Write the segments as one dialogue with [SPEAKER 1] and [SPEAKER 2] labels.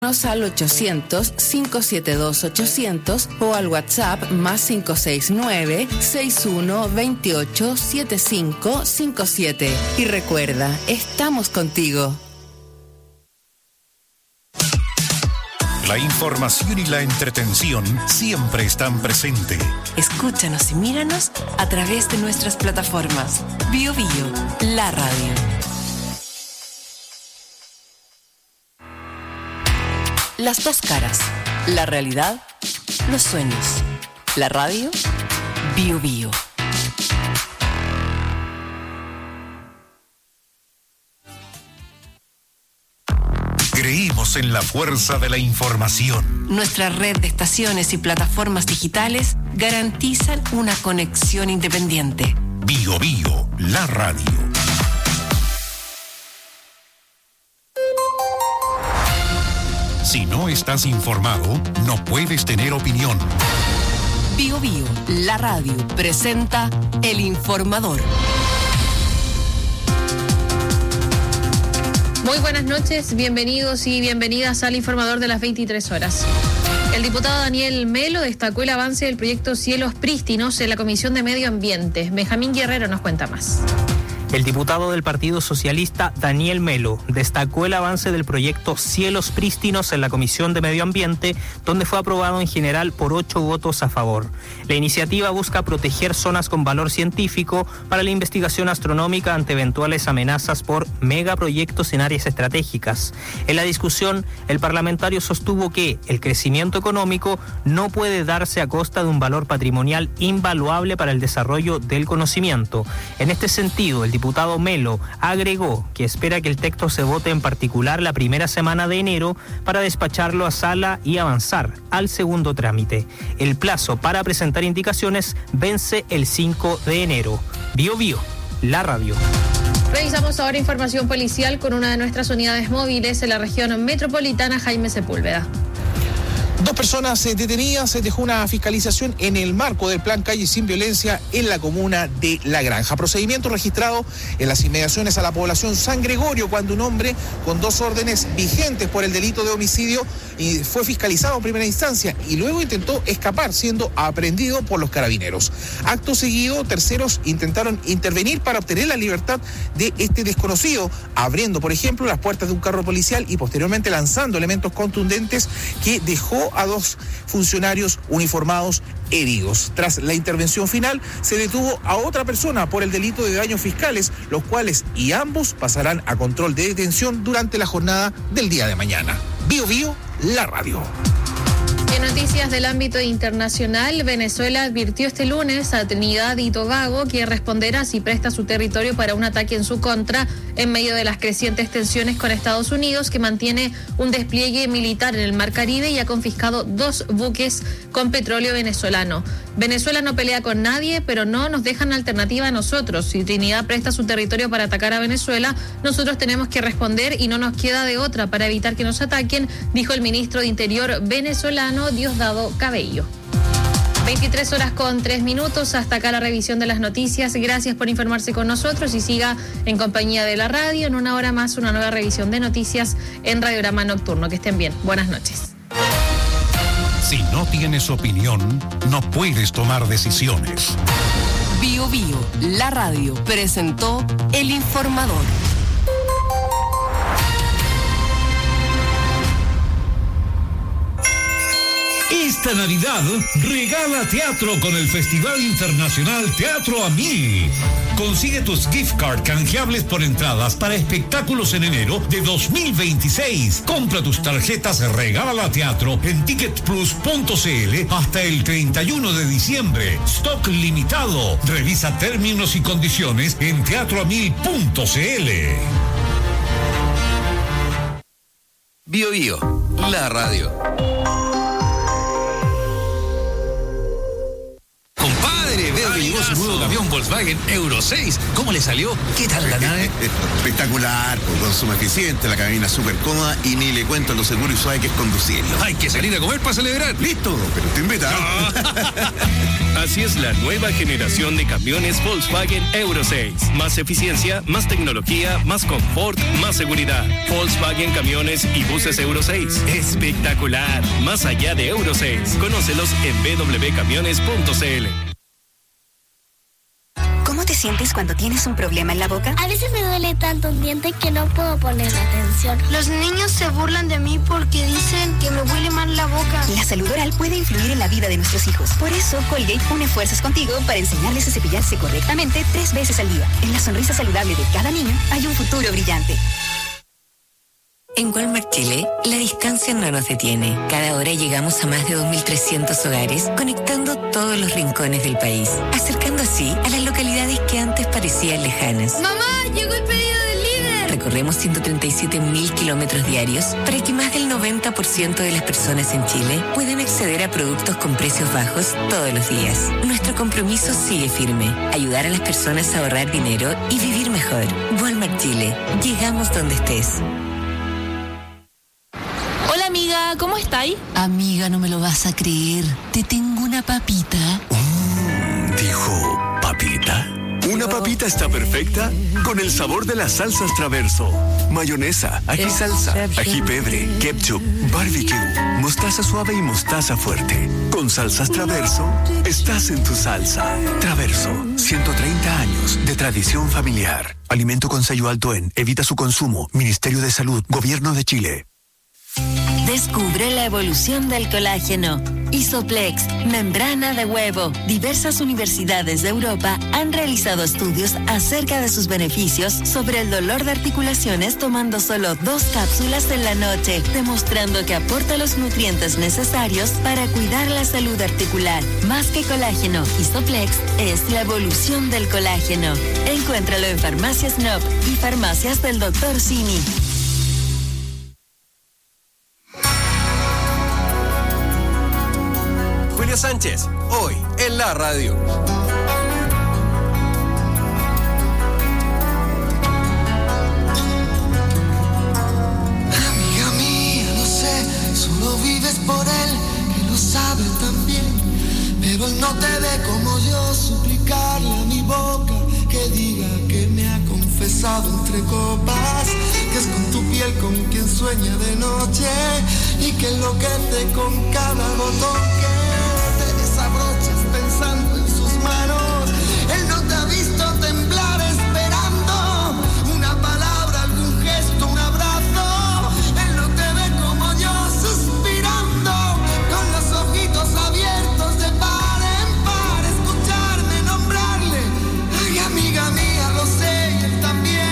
[SPEAKER 1] Al 800-572-800 o al WhatsApp más 569-6128-7557. Y recuerda, estamos contigo.
[SPEAKER 2] La información y la entretención siempre están presentes.
[SPEAKER 3] Escúchanos y míranos a través de nuestras plataformas. Bio Bio, la radio. Las dos caras, la realidad, los sueños. La radio, Bio Bio.
[SPEAKER 2] Creímos en la fuerza de la información.
[SPEAKER 3] Nuestra red de estaciones y plataformas digitales garantizan una conexión independiente.
[SPEAKER 2] Bio Bio, la radio. Si no estás informado, no puedes tener opinión.
[SPEAKER 3] Bio Bio, la radio, presenta El Informador.
[SPEAKER 4] Muy buenas noches, bienvenidos y bienvenidas al Informador de las 23 horas. El diputado Daniel Melo destacó el avance del proyecto Cielos Prístinos en la Comisión de Medio Ambiente. Benjamín Guerrero nos cuenta más.
[SPEAKER 5] El diputado del Partido Socialista, Daniel Melo, destacó el avance del proyecto Cielos Prístinos en la Comisión de Medio Ambiente, donde fue aprobado en general por 8 votos a favor. La iniciativa busca proteger zonas con valor científico para la investigación astronómica ante eventuales amenazas por megaproyectos en áreas estratégicas. En la discusión, el parlamentario sostuvo que el crecimiento económico no puede darse a costa de un valor patrimonial invaluable para el desarrollo del conocimiento. En este sentido, el diputado Melo agregó que espera que el texto se vote en particular la primera semana de enero para despacharlo a sala y avanzar al segundo trámite. El plazo para presentar indicaciones vence el 5 de enero. Bio Bio, la radio.
[SPEAKER 4] Revisamos ahora información policial con una de nuestras unidades móviles en la región metropolitana, Jaime Sepúlveda.
[SPEAKER 6] 2 personas detenidas, se dejó una fiscalización en el marco del plan Calle Sin Violencia en la comuna de La Granja. Procedimiento registrado en las inmediaciones a la población San Gregorio cuando un hombre con 2 órdenes vigentes por el delito de homicidio fue fiscalizado en primera instancia y luego intentó escapar siendo aprehendido por los carabineros. Acto seguido, terceros intentaron intervenir para obtener la libertad de este desconocido, abriendo, por ejemplo, las puertas de un carro policial y posteriormente lanzando elementos contundentes que dejó a 2 funcionarios uniformados heridos. Tras la intervención final, se detuvo a otra persona por el delito de daños fiscales, los cuales y ambos pasarán a control de detención durante la jornada del día de mañana. Bio Bio, la radio.
[SPEAKER 4] En noticias del ámbito internacional, Venezuela advirtió este lunes a Trinidad y Tobago que responderá si presta su territorio para un ataque en su contra en medio de las crecientes tensiones con Estados Unidos, que mantiene un despliegue militar en el Mar Caribe y ha confiscado 2 buques con petróleo venezolano. Venezuela no pelea con nadie, pero no nos dejan alternativa a nosotros. Si Trinidad presta su territorio para atacar a Venezuela, nosotros tenemos que responder y no nos queda de otra para evitar que nos ataquen, dijo el ministro de Interior venezolano, Diosdado Cabello. 23 horas con 3 minutos, hasta acá la revisión de las noticias. Gracias por informarse con nosotros y siga en compañía de la radio. En una hora más, una nueva revisión de noticias en Radiograma Nocturno. Que estén bien. Buenas noches.
[SPEAKER 2] Si no tienes opinión, no puedes tomar decisiones.
[SPEAKER 3] Bio Bio, la radio, presentó El Informador.
[SPEAKER 7] Esta Navidad regala teatro con el Festival Internacional Teatro a 1000. Consigue tus gift card canjeables por entradas para espectáculos en enero de 2026. Compra tus tarjetas Regala Teatro en ticketplus.cl hasta el 31 de diciembre. Stock limitado. Revisa términos y condiciones en teatroa1000.cl.
[SPEAKER 8] Bio Bio, la radio. nuevo camión Volkswagen Euro 6. ¿Cómo le salió? ¿Qué tal la nave?
[SPEAKER 9] Espectacular, consumo eficiente, la cabina súper cómoda y ni le cuento lo seguro y suave que es conducirlo.
[SPEAKER 8] Hay que salir a comer para celebrar.
[SPEAKER 9] Listo, pero te invita.
[SPEAKER 10] Así es la nueva generación de camiones Volkswagen Euro 6. Más eficiencia, más tecnología, más confort, más seguridad. Volkswagen Camiones y Buses Euro 6. Espectacular. Más allá de Euro 6. Conócelos en www.camiones.cl.
[SPEAKER 11] ¿Cómo te sientes cuando tienes un problema en la boca?
[SPEAKER 12] A veces me duele tanto un diente que no puedo poner atención. Los niños se burlan de mí porque dicen que me huele mal la boca.
[SPEAKER 11] La salud oral puede influir en la vida de nuestros hijos. Por eso, Colgate une fuerzas contigo para enseñarles a cepillarse correctamente 3 veces al día. En la sonrisa saludable de cada niño hay un futuro brillante.
[SPEAKER 13] En Walmart Chile, la distancia no nos detiene. Cada hora llegamos a más de 2.300 hogares, conectando todos los rincones del país, acercando así a las localidades que antes parecían lejanas.
[SPEAKER 12] ¡Mamá, llegó el pedido del líder!
[SPEAKER 13] Recorremos 137.000 kilómetros diarios para que más del 90% de las personas en Chile puedan acceder a productos con precios bajos todos los días. Nuestro compromiso sigue firme: ayudar a las personas a ahorrar dinero y vivir mejor. Walmart Chile, llegamos donde estés.
[SPEAKER 14] Hola amiga, ¿cómo estáis?
[SPEAKER 15] Amiga, no me lo vas a creer. Te tengo una papita.
[SPEAKER 16] ¿Dijo papita? Una papita está perfecta con el sabor de las salsas Traverso. Mayonesa, ají salsa, ají pebre, ketchup, barbecue, mostaza suave y mostaza fuerte. Con salsas Traverso, estás en tu salsa. Traverso, 130 años de tradición familiar. Alimento con sello alto en Evita su consumo. Ministerio de Salud, Gobierno de Chile.
[SPEAKER 15] Descubre la evolución del colágeno. Isoplex, membrana de huevo. Diversas universidades de Europa han realizado estudios acerca de sus beneficios sobre el dolor de articulaciones tomando solo 2 cápsulas en la noche, demostrando que aporta los nutrientes necesarios para cuidar la salud articular. Más que colágeno, Isoplex es la evolución del colágeno. Encuéntralo en Farmacias Nob y Farmacias del Dr. Simi.
[SPEAKER 8] Julio Sánchez, hoy en la radio.
[SPEAKER 17] Amiga mía, no sé, solo vives por él, que lo sabe también. Pero él no te ve como yo, suplicarle a mi boca que diga que me ha confesado entre copas, que es con tu piel con quien sueña de noche y que enloquece con cada botón que desabrochas pensando en sus manos. Él no te ha visto temblar esperando una palabra, algún gesto, un abrazo. Él no te ve como yo suspirando con los ojitos abiertos de par en par, escucharme nombrarle. Ay, amiga mía, lo sé y él también.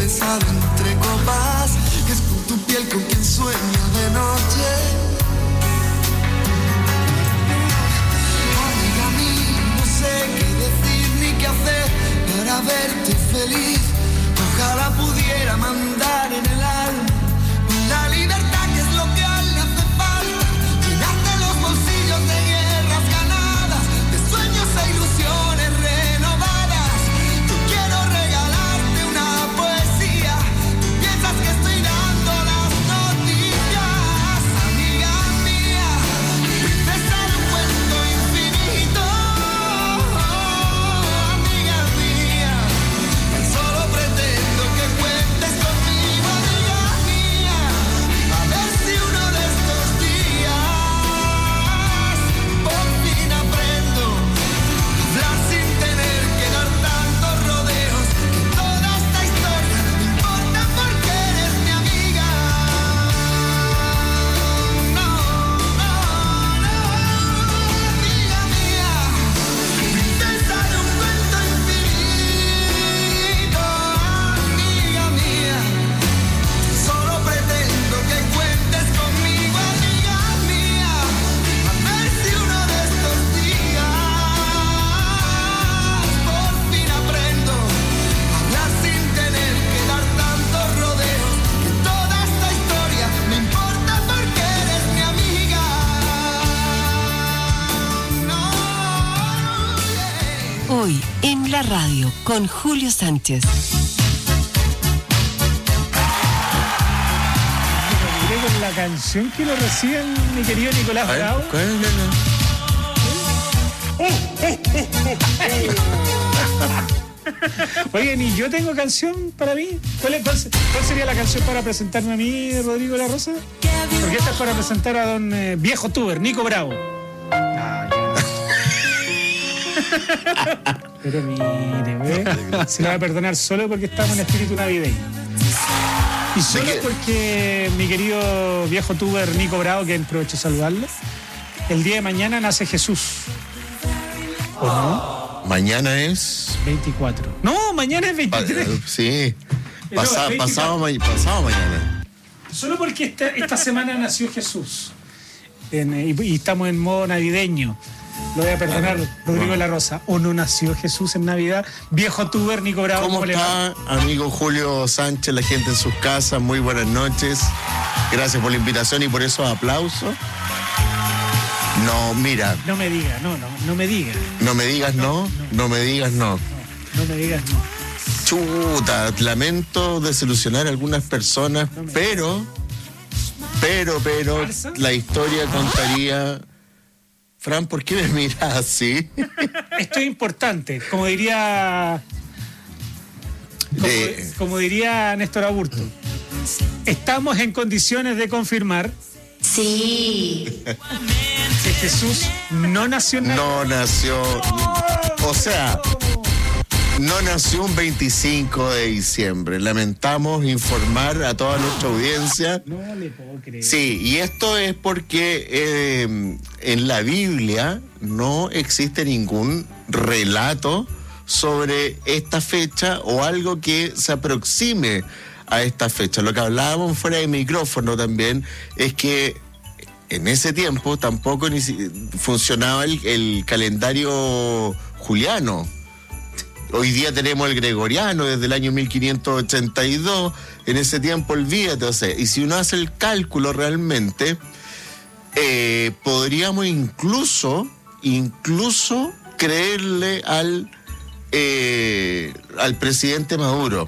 [SPEAKER 17] besar entre copas, que es por tu piel con quien sueño de noche. Amiga mía, no sé qué decir ni qué hacer para verte feliz. Ojalá pudiera mandar en el alma la libertad, que es lo que a él le hace falta. Llenarte los bolsillos de guerras ganadas, de sueños e ilusiones renovadas. Yo quiero regalarte una poesía. Tú piensas que estoy dando las noticias. Amiga mía, princesa de un cuento infinito. Amiga mía, tan solo pretendo que cuentes conmigo, amiga mía. A ver si uno de estos días por fin aprendo a hablar sin tener que dar tantos rodeos. Que toda esta historia me importa porque eres mi amiga. No, amiga mía, princesa de un cuento infinito. Amiga mía, solo pretendo que cuentes conmigo, amiga mía. A ver si uno de estos días por fin aprendo a hablar sin tener que dar tantos rodeos. Que toda esta historia me importa porque eres mi amiga.
[SPEAKER 15] Hoy en la radio con Julio Sánchez.
[SPEAKER 18] Iré con la canción que lo reciben mi querido Nicolás Bravo. Oigan, ¿y yo tengo canción para mí? ¿Cuál sería la canción para presentarme a mí, Rodrigo La Rosa? Porque esta es para presentar a don viejo tuber, Nico Bravo. Pero mire, güey, se lo va a perdonar solo porque estamos en espíritu navideño. Y solo porque mi querido viejo tuber Nico Bravo, que aprovecho de saludarlo, el día de mañana nace Jesús. ¿O no?
[SPEAKER 19] Mañana es
[SPEAKER 18] 24. No, mañana es 23.
[SPEAKER 19] Sí. Pasado mañana.
[SPEAKER 18] Solo porque esta semana nació Jesús. Y estamos en modo navideño. Lo voy a perdonar, Rodrigo La Rosa. ¿O no nació Jesús en Navidad? Viejo tuber, Nico Bravo.
[SPEAKER 19] ¿Cómo está, amigo Julio Sánchez, la gente en sus casas? Muy buenas noches. Gracias por la invitación y por esos aplausos. No, mira.
[SPEAKER 18] No me digas, no me digas.
[SPEAKER 19] No me digas no.
[SPEAKER 18] No me digas no.
[SPEAKER 19] Chuta, lamento desilusionar a algunas personas, pero la historia contaría. Fran, ¿por qué me miras así?
[SPEAKER 18] Esto es importante, como diría Néstor Aburto. Estamos en condiciones de confirmar.
[SPEAKER 13] Sí.
[SPEAKER 18] Que Jesús no nació en Navidad.
[SPEAKER 19] No nació. O sea, no nació un 25 de diciembre. Lamentamos informar a toda nuestra audiencia.
[SPEAKER 18] No le puedo creer.
[SPEAKER 19] Sí, y esto es porque en la Biblia no existe ningún relato sobre esta fecha o algo que se aproxime a esta fecha. Lo que hablábamos fuera de micrófono también es que en ese tiempo tampoco funcionaba el calendario juliano. Hoy día tenemos el gregoriano desde el año 1582. En ese tiempo, olvídate. O sea, y si uno hace el cálculo realmente, podríamos incluso creerle al presidente Maduro.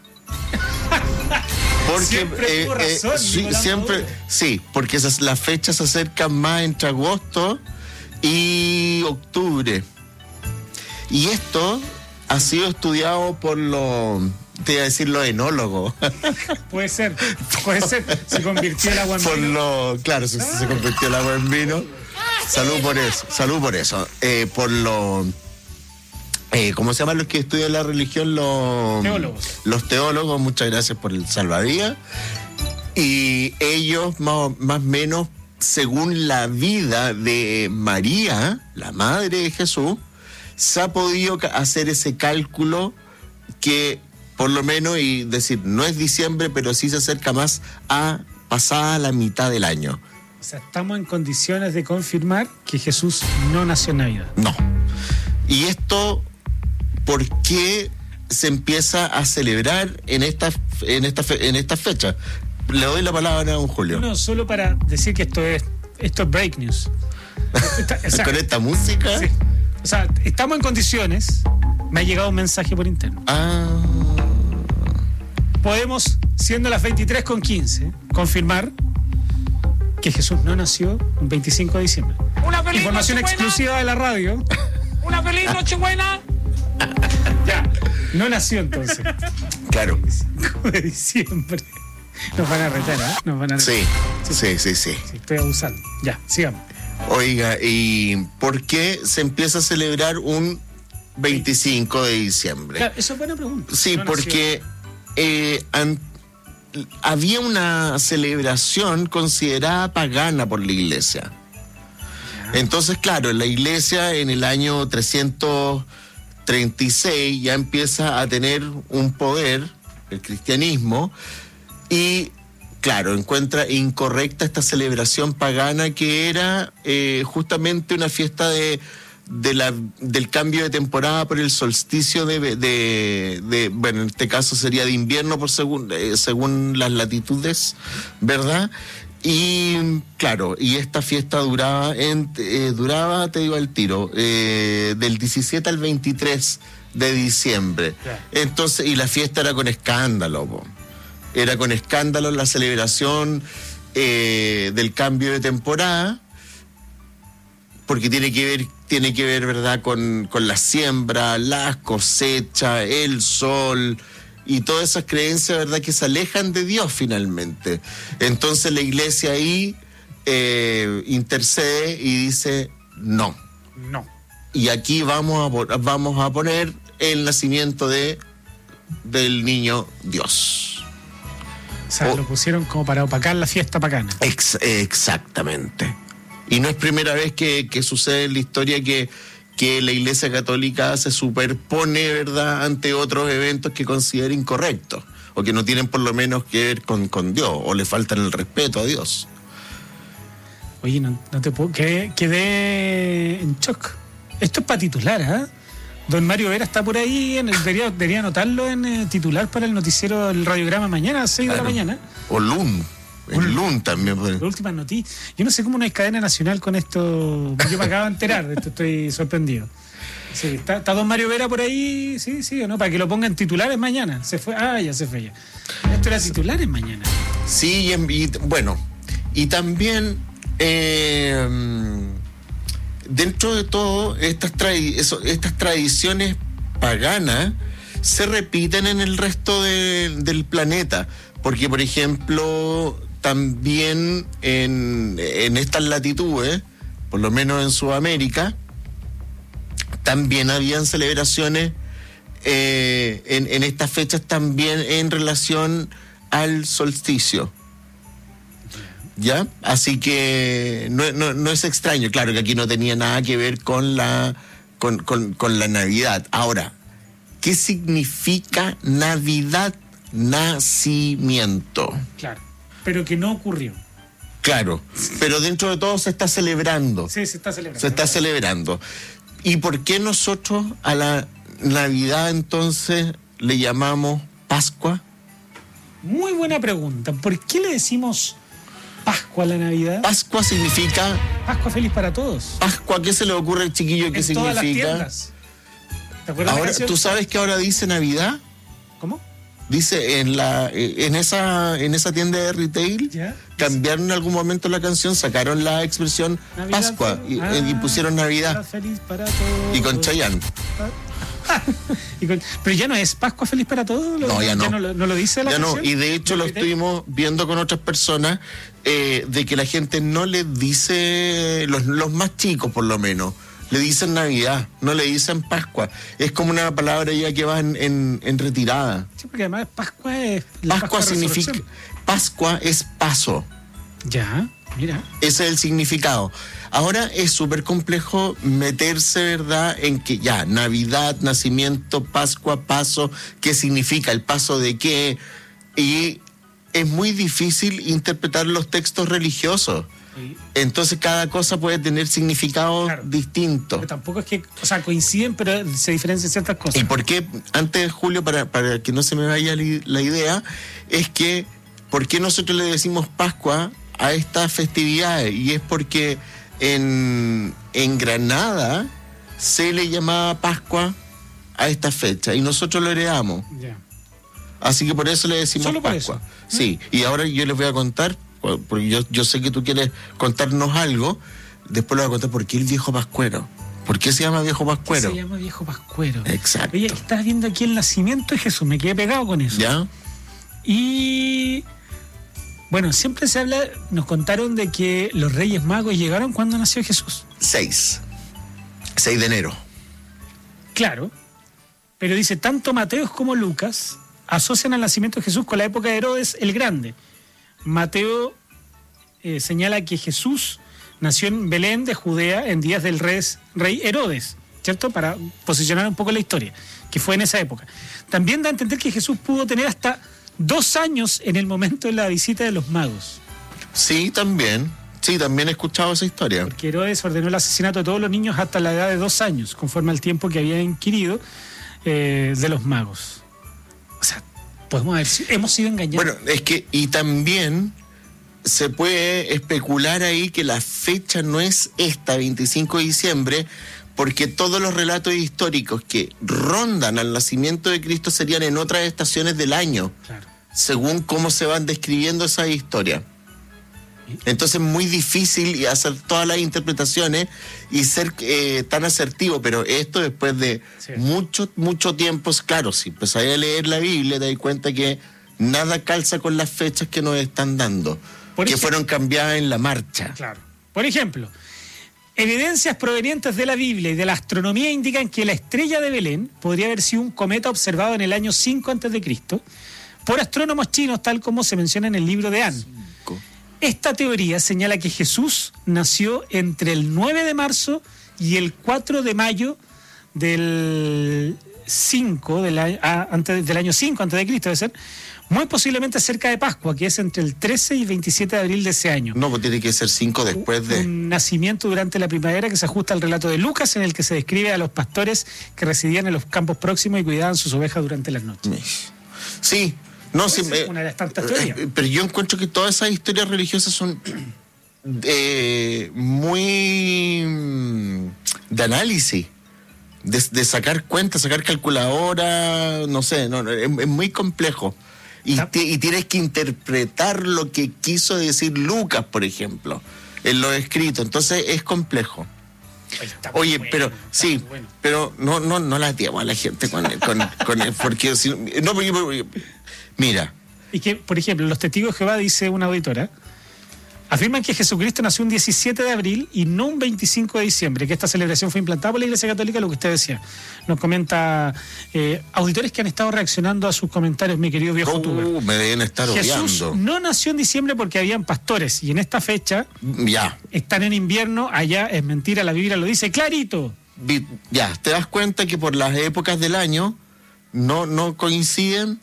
[SPEAKER 19] Porque
[SPEAKER 18] siempre tuvo razón,
[SPEAKER 19] siempre, sí, porque las fechas se acercan más entre agosto y octubre. Y esto ha sido estudiado por los enólogos.
[SPEAKER 18] Puede ser. Se convirtió el agua en vino.
[SPEAKER 19] Claro, se convirtió el agua en vino. Salud por eso. Por los... ¿cómo se llaman los que estudian la religión?
[SPEAKER 18] Teólogos.
[SPEAKER 19] Los teólogos, muchas gracias por el salvavidas. Y ellos, más o menos, según la vida de María, la madre de Jesús, se ha podido hacer ese cálculo que por lo menos, y decir, no es diciembre, pero sí se acerca más a pasada la mitad del año.
[SPEAKER 18] O sea, estamos en condiciones de confirmar que Jesús no nació en Navidad.
[SPEAKER 19] No. Y esto, ¿por qué se empieza a celebrar en esta fecha? Le doy la palabra a don Julio.
[SPEAKER 18] No, solo para decir que esto es break news.
[SPEAKER 19] ¿Con esta música?
[SPEAKER 18] Sí. O sea, estamos en condiciones. Me ha llegado un mensaje por interno. Podemos, siendo las 23:15, confirmar que Jesús no nació un 25 de diciembre. Información exclusiva de la radio.
[SPEAKER 20] ¡Una feliz Nochebuena!
[SPEAKER 18] Ya, no nació entonces.
[SPEAKER 19] Claro.
[SPEAKER 18] 25 de diciembre. Nos van a retar, ¿eh? Nos van a retar.
[SPEAKER 19] Sí.
[SPEAKER 18] Estoy abusando. Ya, sigamos.
[SPEAKER 19] Oiga, ¿y por qué se empieza a celebrar un 25 de diciembre?
[SPEAKER 18] Claro, eso es buena pregunta.
[SPEAKER 19] Sí, no porque había una celebración considerada pagana por la iglesia. Entonces, claro, la iglesia en el año 336 ya empieza a tener un poder, el cristianismo, y claro, encuentra incorrecta esta celebración pagana que era justamente una fiesta del cambio de temporada por el solsticio bueno, en este caso sería de invierno según las latitudes, ¿verdad? Y claro, y esta fiesta duraba, te digo al tiro, del 17 al 23 de diciembre. Entonces, y la fiesta era con escándalo, Era con escándalo la celebración del cambio de temporada, porque tiene que ver, ¿verdad?, con la siembra, las cosechas, el sol y todas esas creencias, ¿verdad?, que se alejan de Dios finalmente. Entonces la iglesia ahí intercede y dice no. Y aquí vamos a poner el nacimiento del niño Dios.
[SPEAKER 18] O sea, lo pusieron como para opacar la fiesta pagana.
[SPEAKER 19] Exactamente. Y no es primera vez que sucede en la historia que la Iglesia Católica se superpone, ¿verdad?, ante otros eventos que considera incorrectos o que no tienen por lo menos que ver con Dios o le faltan el respeto a Dios.
[SPEAKER 18] Oye, no te puedo... Quedé en shock. Esto es para titular, ¿eh? Don Mario Vera está por ahí, debería anotarlo en titular para el noticiero del Radiograma mañana a las 6 de la mañana.
[SPEAKER 19] O LUN. El LUN también.
[SPEAKER 18] Las últimas noticias. Yo no sé cómo no hay cadena nacional con esto. Yo me acabo de enterar de esto, estoy sorprendido. Sí, está don Mario Vera por ahí, sí o no, para que lo pongan titulares mañana. Se fue, ya se fue ya. Esto era titulares mañana.
[SPEAKER 19] Sí, y bueno, y también dentro de todo, estas tradiciones paganas se repiten en el resto del planeta. Porque, por ejemplo, también en estas latitudes, por lo menos en Sudamérica, también habían celebraciones en estas fechas también en relación al solsticio. ¿Ya? Así que no es extraño. Claro que aquí no tenía nada que ver con la Navidad. Ahora, ¿qué significa Navidad? Nacimiento.
[SPEAKER 18] Claro, pero que no ocurrió.
[SPEAKER 19] Claro, pero dentro de todo se está celebrando.
[SPEAKER 18] Sí, se está celebrando.
[SPEAKER 19] Se está celebrando. ¿Y por qué nosotros a la Navidad entonces le llamamos Pascua?
[SPEAKER 18] Muy buena pregunta. ¿Por qué le decimos Pascua a la Navidad?
[SPEAKER 19] Pascua significa...
[SPEAKER 18] Pascua feliz para todos.
[SPEAKER 19] Pascua, ¿qué se le ocurre al chiquillo que significa?
[SPEAKER 18] Todas las tiendas.
[SPEAKER 19] ¿Te acuerdas ahora, ¿tú sabes que ahora dice Navidad?
[SPEAKER 18] ¿Cómo?
[SPEAKER 19] Dice en esa tienda de retail, ¿ya? Cambiaron en algún momento la canción, sacaron la expresión Navidad, Pascua y pusieron Navidad.
[SPEAKER 18] Feliz para todos.
[SPEAKER 19] Y con Chayanne.
[SPEAKER 18] Pero ya no es Pascua feliz para todos.
[SPEAKER 19] Ya no.
[SPEAKER 18] ¿No lo dice la canción?
[SPEAKER 19] No, y de hecho lo estuvimos viendo con otras personas, de que la gente no le dice, los más chicos por lo menos, le dicen Navidad, no le dicen Pascua. Es como una palabra ya que va en retirada.
[SPEAKER 18] Sí, porque además Pascua es...
[SPEAKER 19] Pascua significa... Pascua es paso.
[SPEAKER 18] Ya, mira.
[SPEAKER 19] Ese es el significado. Ahora es súper complejo meterse, ¿verdad?, en que ya, Navidad, nacimiento, Pascua, paso, ¿qué significa? ¿El paso de qué? Y es muy difícil interpretar los textos religiosos. Sí. Entonces cada cosa puede tener significados distintos.
[SPEAKER 18] Pero tampoco es que, o sea, coinciden, pero se diferencian ciertas cosas.
[SPEAKER 19] ¿Y por qué, antes de Julio, para que no se me vaya la idea, es que, ¿por qué nosotros le decimos Pascua a estas festividades? Y es porque en Granada se le llamaba Pascua a esta fecha y nosotros lo heredamos.
[SPEAKER 18] Yeah.
[SPEAKER 19] Así que por eso le decimos
[SPEAKER 18] ¿Solo
[SPEAKER 19] Pascua.
[SPEAKER 18] por eso?
[SPEAKER 19] Sí, y ahora yo les voy a contar, porque yo sé que tú quieres contarnos algo, después les voy a contar por qué el viejo pascuero. ¿Por qué se llama viejo pascuero?
[SPEAKER 18] Se llama viejo pascuero.
[SPEAKER 19] Exacto.
[SPEAKER 18] Oye, estás viendo aquí el nacimiento de Jesús, me quedé pegado con eso.
[SPEAKER 19] ¿Ya?
[SPEAKER 18] Y bueno, siempre se habla, nos contaron de que los Reyes Magos llegaron cuando nació Jesús.
[SPEAKER 19] 6 de enero.
[SPEAKER 18] Claro, pero dice, tanto Mateo como Lucas asocian al nacimiento de Jesús con la época de Herodes el Grande. Mateo señala que Jesús nació en Belén de Judea en días del rey Herodes, ¿cierto? Para posicionar un poco la historia, que fue en esa época. También da a entender que Jesús pudo tener hasta 2 años en el momento de la visita de los magos.
[SPEAKER 19] Sí, también he escuchado esa historia.
[SPEAKER 18] Porque Herodes ordenó el asesinato de todos los niños hasta la edad de 2 años, conforme al tiempo que había inquirido de los magos. O sea, hemos sido engañados.
[SPEAKER 19] Bueno, es que, y también se puede especular ahí que la fecha no es esta, 25 de diciembre, porque todos los relatos históricos que rondan al nacimiento de Cristo serían en otras estaciones del año,
[SPEAKER 18] claro,
[SPEAKER 19] según cómo se van describiendo esas historias. Entonces es muy difícil hacer todas las interpretaciones y ser tan asertivo, pero esto después de mucho tiempo, claro, si empezáis a leer la Biblia te das cuenta que nada calza con las fechas que nos están dando, fueron cambiadas en la marcha.
[SPEAKER 18] Claro. Por ejemplo, evidencias provenientes de la Biblia y de la astronomía indican que la estrella de Belén podría haber sido un cometa observado en el año 5 a.C. por astrónomos chinos, tal como se menciona en el libro de An. Esta teoría señala que Jesús nació entre el 9 de marzo y el 4 de mayo del 5 del año 5 antes de Cristo, debe ser, muy posiblemente cerca de Pascua, que es entre el 13 y 27 de abril de ese año.
[SPEAKER 19] No, pues tiene que ser 5 después de...
[SPEAKER 18] Un nacimiento durante la primavera que se ajusta al relato de Lucas, en el que se describe a los pastores que residían en los campos próximos y cuidaban sus ovejas durante las noches.
[SPEAKER 19] Sí. No, sí,
[SPEAKER 18] una de las tantas teorías.
[SPEAKER 19] Pero yo encuentro que todas esas historias religiosas son muy de análisis, de sacar cuentas, sacar calculadora, no sé, es muy complejo. Y tienes que interpretar lo que quiso decir Lucas, por ejemplo, en los escritos. Entonces es complejo. Oye, pero sí, bueno, pero no la atiamos a la gente con porque si, no, mira.
[SPEAKER 18] Y que, por ejemplo, los testigos de Jehová, dice una auditora, afirman que Jesucristo nació un 17 de abril y no un 25 de diciembre, que esta celebración fue implantada por la Iglesia Católica, lo que usted decía. Nos comenta auditores que han estado reaccionando a sus comentarios, mi querido viejo tuber.
[SPEAKER 19] Me deben estar
[SPEAKER 18] Jesús
[SPEAKER 19] odiando.
[SPEAKER 18] No nació en diciembre porque habían pastores, y en esta fecha
[SPEAKER 19] ya
[SPEAKER 18] están en invierno, allá es mentira, la Biblia lo dice clarito.
[SPEAKER 19] Ya, te das cuenta que por las épocas del año no coinciden.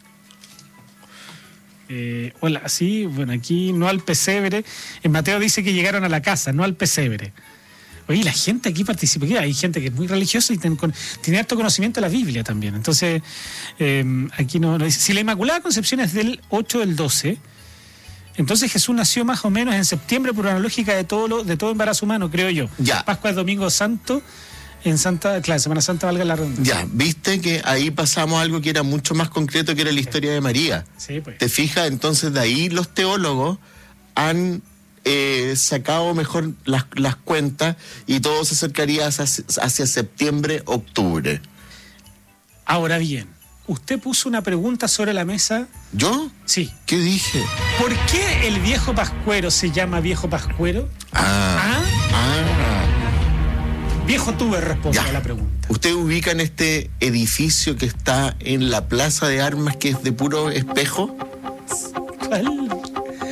[SPEAKER 18] Hola, sí, bueno, aquí no al pesebre. En Mateo dice que llegaron a la casa, no al pesebre. Oye, la gente aquí participa, hay gente que es muy religiosa y tiene harto conocimiento de la Biblia también. Entonces, aquí no dice. Si la Inmaculada Concepción es del 8 del 12, entonces Jesús nació más o menos en septiembre por una lógica de todo embarazo humano, creo yo.
[SPEAKER 19] Ya.
[SPEAKER 18] Pascua es Domingo Santo. En Semana Santa, valga la redundancia.
[SPEAKER 19] Ya, viste que ahí pasamos algo que era mucho más concreto, que era la historia de María.
[SPEAKER 18] Sí, pues.
[SPEAKER 19] ¿Te fijas? Entonces de ahí los teólogos han sacado mejor las cuentas y todo se acercaría hacia septiembre, octubre.
[SPEAKER 18] Ahora bien, usted puso una pregunta sobre la mesa.
[SPEAKER 19] ¿Yo?
[SPEAKER 18] Sí.
[SPEAKER 19] ¿Qué dije?
[SPEAKER 18] ¿Por qué el viejo pascuero se llama viejo pascuero? Viejo tuber responde a la pregunta.
[SPEAKER 19] ¿Usted ubica en este edificio que está en la Plaza de Armas, que es de puro espejo?
[SPEAKER 18] ¿Cuál?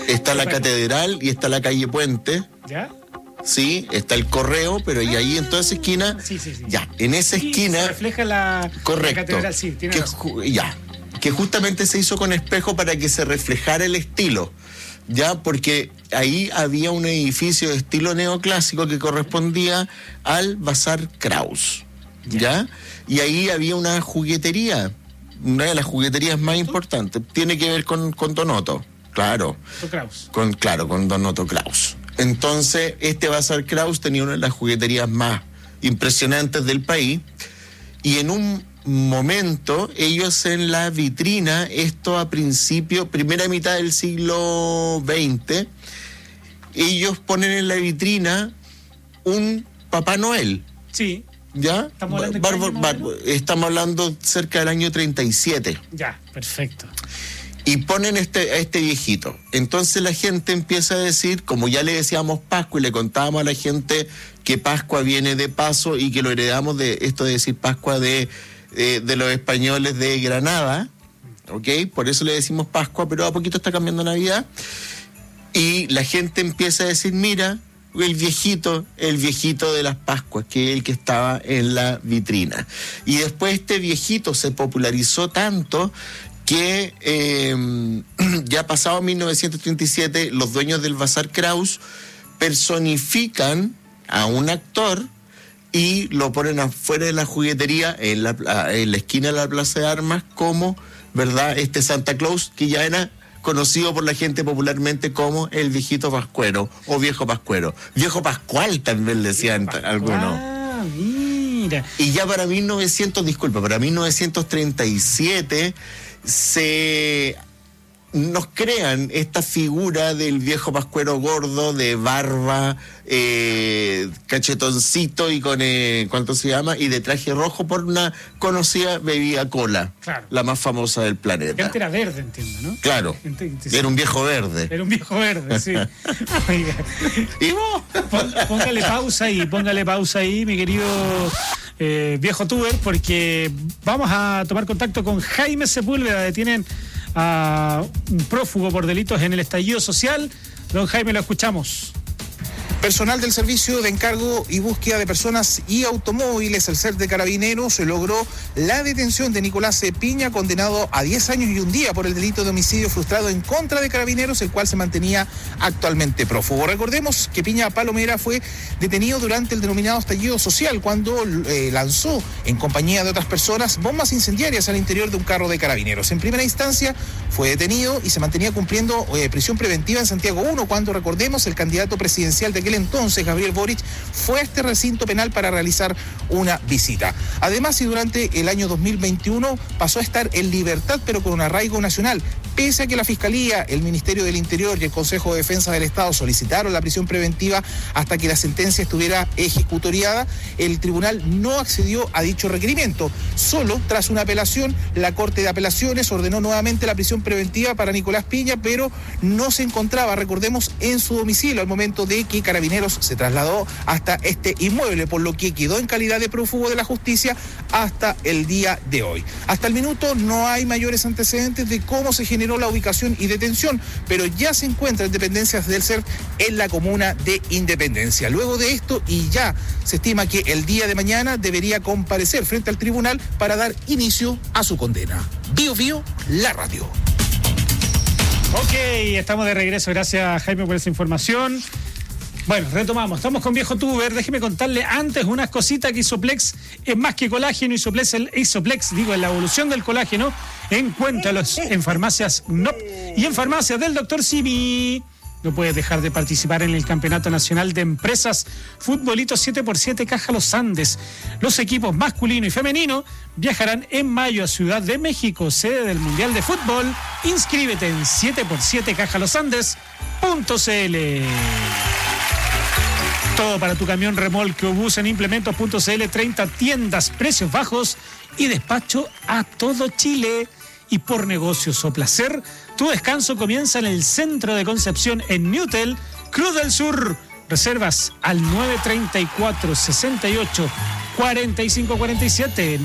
[SPEAKER 19] Está la catedral y está la calle Puente.
[SPEAKER 18] ¿Ya?
[SPEAKER 19] Sí, está el correo, pero y ahí en toda esa esquina.
[SPEAKER 18] Sí.
[SPEAKER 19] Ya, en esa esquina.
[SPEAKER 18] Se refleja la catedral, sí, tiene razón.
[SPEAKER 19] Que justamente se hizo con espejo para que se reflejara el estilo. Ya, porque ahí había un edificio de estilo neoclásico que correspondía al Bazar Kraus. ¿Ya? Y ahí había una juguetería, una de las jugueterías más importantes. Tiene que ver con Donoto, claro. Con Donoto Kraus. Entonces, este Bazar Kraus tenía una de las jugueterías más impresionantes del país. Y en un momento, ellos en la vitrina, esto a primera mitad del siglo XX, ellos ponen en la vitrina un Papá Noel.
[SPEAKER 18] Sí.
[SPEAKER 19] ¿Ya? Estamos hablando cerca del año 37.
[SPEAKER 18] Ya, perfecto.
[SPEAKER 19] Y ponen a este viejito. Entonces la gente empieza a decir, como ya le decíamos Pascua y le contábamos a la gente que Pascua viene de paso y que lo heredamos de esto de decir Pascua de los españoles de Granada, ¿ok? Por eso le decimos Pascua, pero a poquito está cambiando Navidad. Y la gente empieza a decir, mira, el viejito de las Pascuas, que es el que estaba en la vitrina. Y después este viejito se popularizó tanto que ya pasado 1937, los dueños del Bazar Kraus personifican a un actor y lo ponen afuera de la juguetería, en la esquina de la Plaza de Armas, como, ¿verdad?, este Santa Claus, que ya era conocido por la gente popularmente como el viejito pascuero o viejo pascuero. Viejo Pascual también le decían algunos.
[SPEAKER 18] Mira.
[SPEAKER 19] Y ya para 1937 nos crean esta figura del viejo pascuero gordo, de barba, cachetoncito y con, ¿cuánto se llama? Y de traje rojo por una conocida bebida cola, claro, la más famosa del planeta.
[SPEAKER 18] Antes era verde, entiendo, ¿no?
[SPEAKER 19] Claro, era un viejo verde.
[SPEAKER 18] Era un viejo verde, sí. Oiga. Y póngale pausa ahí, mi querido viejo tuber, porque vamos a tomar contacto con Jaime Sepúlveda. Detienen a un prófugo por delitos en el estallido social. Don Jaime, lo escuchamos.
[SPEAKER 6] Personal del Servicio de Encargo y Búsqueda de Personas y Automóviles, el CERT de Carabineros, se logró la detención de Nicolás Piña, condenado a 10 años y un día por el delito de homicidio frustrado en contra de Carabineros, el cual se mantenía actualmente prófugo. Recordemos que Piña Palomera fue detenido durante el denominado estallido social, cuando lanzó, en compañía de otras personas, bombas incendiarias al interior de un carro de Carabineros. En primera instancia fue detenido y se mantenía cumpliendo prisión preventiva en Santiago 1, cuando, recordemos, el candidato presidencial de aquel entonces, Gabriel Boric, fue a este recinto penal para realizar una visita. Además, y durante el año 2021 pasó a estar en libertad, pero con un arraigo nacional. Pese a que la Fiscalía, el Ministerio del Interior y el Consejo de Defensa del Estado solicitaron la prisión preventiva hasta que la sentencia estuviera ejecutoriada, el tribunal no accedió a dicho requerimiento. Solo tras una apelación, la Corte de Apelaciones ordenó nuevamente la prisión preventiva para Nicolás Piña, pero no se encontraba, recordemos, en su domicilio al momento de que Carabineros se trasladó hasta este inmueble, por lo que quedó en calidad de prófugo de la justicia hasta el día de hoy. Hasta el minuto no hay mayores antecedentes de cómo se generó la ubicación y detención, pero ya se encuentra en dependencias del CERT en la comuna de Independencia. Luego de esto, y ya se estima que el día de mañana debería comparecer frente al tribunal para dar inicio a su condena. Bio Bio, la radio.
[SPEAKER 18] Ok, estamos de regreso. Gracias, Jaime, por esa información. Bueno, retomamos. Estamos con Viejo Tuber. Déjeme contarle antes unas cositas que Isoplex es más que colágeno. Isoplex, en la evolución del colágeno. Encuéntralos en farmacias NOP y en farmacias del Dr. Simi. No puedes dejar de participar en el Campeonato Nacional de Empresas Futbolito 7x7 Caja Los Andes. Los equipos masculino y femenino viajarán en mayo a Ciudad de México, sede del Mundial de Fútbol. Inscríbete en 7x7cajalosandes.cl. Todo para tu camión, remolque o bus en implementos.cl. 30 tiendas, precios bajos y despacho a todo Chile. Y por negocios o placer, tu descanso comienza en el centro de Concepción en Newtel, Cruz del Sur. Reservas al 934-68-4547,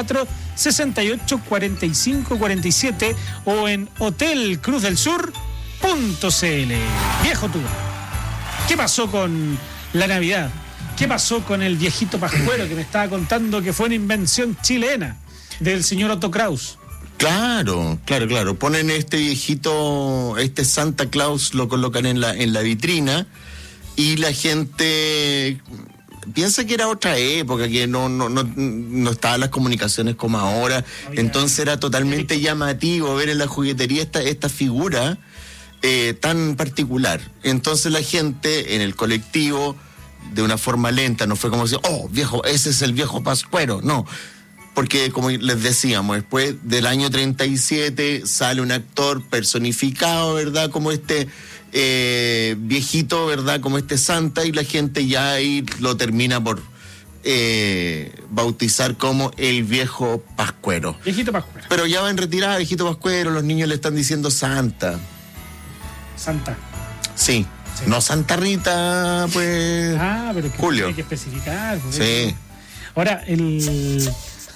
[SPEAKER 18] 934-68-4547 o en hotelcruzdelsur.cl. Viejo tú, ¿qué pasó con la Navidad? ¿Qué pasó con el viejito pascuero que me estaba contando que fue una invención chilena del señor Otto Kraus?
[SPEAKER 19] Claro. Ponen este viejito, este Santa Claus, lo colocan en la vitrina y la gente piensa que era otra época, que no estaban las comunicaciones como ahora. Entonces era totalmente llamativo ver en la juguetería esta figura tan particular. Entonces la gente en el colectivo, de una forma lenta, no fue como decir, oh, viejo, ese es el viejo pascuero, no. Porque, como les decíamos, después del año 37 sale un actor personificado, ¿verdad? Como este viejito, ¿verdad? Como este Santa, y la gente ya ahí lo termina por bautizar como el viejo pascuero.
[SPEAKER 18] Viejito pascuero.
[SPEAKER 19] Pero ya va en retirada, viejito pascuero, los niños le están diciendo Santa.
[SPEAKER 18] Santa.
[SPEAKER 19] Sí. No Santa Rita, pues.
[SPEAKER 18] Pero que
[SPEAKER 19] Julio.
[SPEAKER 18] Hay que especificar. Pues,
[SPEAKER 19] sí.
[SPEAKER 18] Ahora, ¿y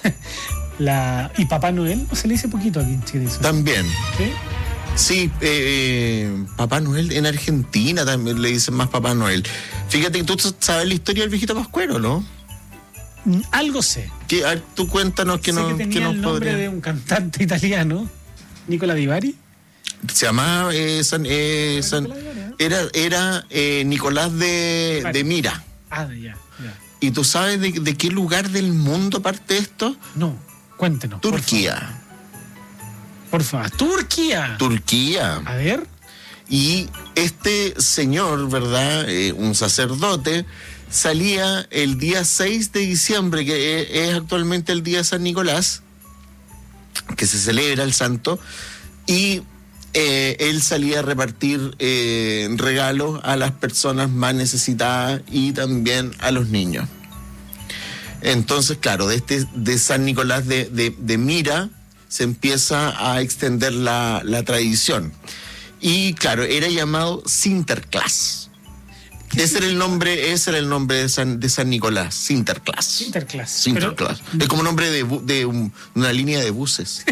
[SPEAKER 18] Papá Noel? ¿O se le dice poquito aquí en Chile?
[SPEAKER 19] También.
[SPEAKER 18] ¿Sí?
[SPEAKER 19] Sí, Papá Noel en Argentina también le dicen más Papá Noel. Fíjate que tú sabes la historia del viejito pascuero, ¿no?
[SPEAKER 18] Algo sé.
[SPEAKER 19] A ver, tú cuéntanos que
[SPEAKER 18] sé
[SPEAKER 19] no.
[SPEAKER 18] Que tenía el nombre de un cantante italiano, Nicola Di Bari.
[SPEAKER 19] Se llamaba era Nicolás de Mira.
[SPEAKER 18] Ya.
[SPEAKER 19] ¿Y tú sabes de qué lugar del mundo parte esto?
[SPEAKER 18] No, cuéntenos.
[SPEAKER 19] Turquía.
[SPEAKER 18] Por favor. Turquía. A ver.
[SPEAKER 19] Y este señor, ¿verdad? Un sacerdote, salía el día 6 de diciembre, que es actualmente el día de San Nicolás, que se celebra el santo, y él salía a repartir regalos a las personas más necesitadas y también a los niños. Entonces, claro, de San Nicolás de Mira se empieza a extender la tradición. Y claro, era llamado Sinterklaas. Ese era el nombre de San Nicolás, Sinterklaas. Sinterklaas. Es como nombre de una línea de buses.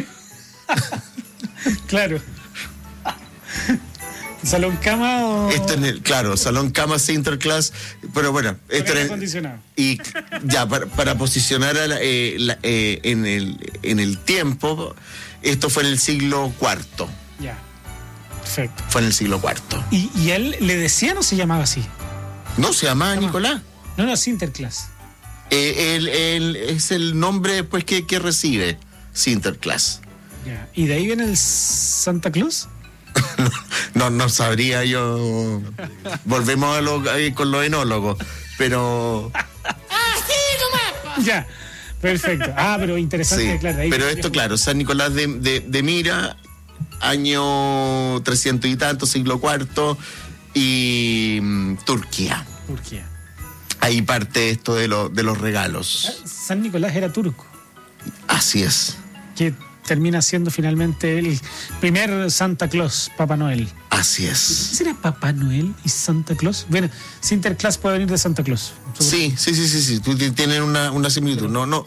[SPEAKER 18] Claro. ¿Salón cama o...?
[SPEAKER 19] Salón cama Sinterklaas, pero bueno, esto era
[SPEAKER 18] acondicionado.
[SPEAKER 19] Y ya, para posicionar en el tiempo, esto fue en el siglo IV.
[SPEAKER 18] Ya, perfecto.
[SPEAKER 19] Fue en el siglo IV.
[SPEAKER 18] ¿Y él le decían o se llamaba así?
[SPEAKER 19] No, se llamaba Nicolás.
[SPEAKER 18] No, Sinterklaas.
[SPEAKER 19] Él es el nombre pues que recibe, Sinterklaas.
[SPEAKER 18] Ya. ¿Y de ahí viene el Santa Claus?
[SPEAKER 19] No sabría yo. Volvemos con los enólogos, pero...
[SPEAKER 18] Ya, perfecto. Pero interesante.
[SPEAKER 19] Sí,
[SPEAKER 18] claro, ahí
[SPEAKER 19] pero esto, claro, San Nicolás de Mira, año 300 y tanto, siglo IV, y Turquía. Ahí parte esto de los regalos.
[SPEAKER 18] San Nicolás era turco.
[SPEAKER 19] Así es.
[SPEAKER 18] Que termina siendo finalmente el primer Santa Claus, Papá Noel.
[SPEAKER 19] Así es.
[SPEAKER 18] ¿Será Papá Noel y Santa Claus? Bueno, Sinterklaas puede venir de Santa Claus.
[SPEAKER 19] Sí. Tienen una similitud. No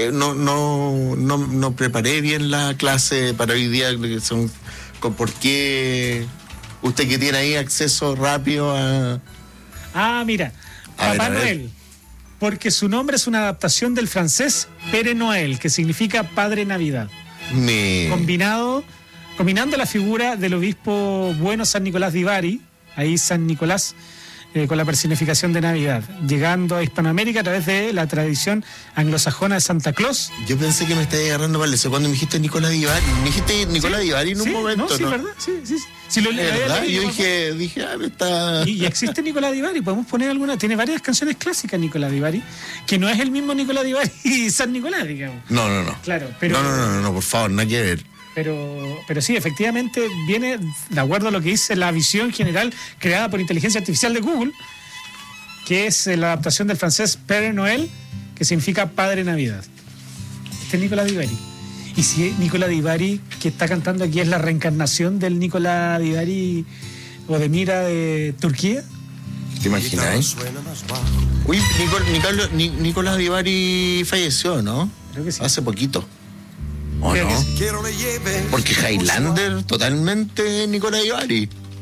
[SPEAKER 19] preparé bien la clase para hoy día. ¿Por qué usted que tiene ahí acceso rápido a...
[SPEAKER 18] Mira, Papá Noel. Porque su nombre es una adaptación del francés Père Noël, que significa Padre Navidad. Combinando la figura del obispo bueno San Nicolás Di Bari, ahí San Nicolás, con la personificación de Navidad, llegando a Hispanoamérica a través de la tradición anglosajona de Santa Claus.
[SPEAKER 19] Yo pensé que me estaba agarrando para eso cuando me dijiste Nicolás Di Bari. Me dijiste Nicolás Di Bari en un momento, ¿no?
[SPEAKER 18] Sí, ¿verdad? Sí.
[SPEAKER 19] ¿Verdad? Yo dije, me está...
[SPEAKER 18] Y existe Nicolás Di Bari, podemos poner alguna, tiene varias canciones clásicas Nicolás Di Bari, que no es el mismo Nicolás Di Bari y San Nicolás, digamos.
[SPEAKER 19] No.
[SPEAKER 18] Claro, pero...
[SPEAKER 19] No, por favor, nada que ver.
[SPEAKER 18] Pero sí, efectivamente viene de acuerdo a lo que dice la visión general creada por inteligencia artificial de Google, que es la adaptación del francés Père Noël, que significa Padre Navidad. Este es Nicolás Di Bari. Y si Nicolás Di Bari, que está cantando aquí, es la reencarnación del Nicolás Di Bari o de Mira de Turquía.
[SPEAKER 19] ¿Te imaginas? Uy, Nicolás Di Bari falleció, ¿no?
[SPEAKER 18] Creo que sí.
[SPEAKER 19] Hace poquito. ¿O no? Porque Highlander, totalmente Nicolás Di Bari.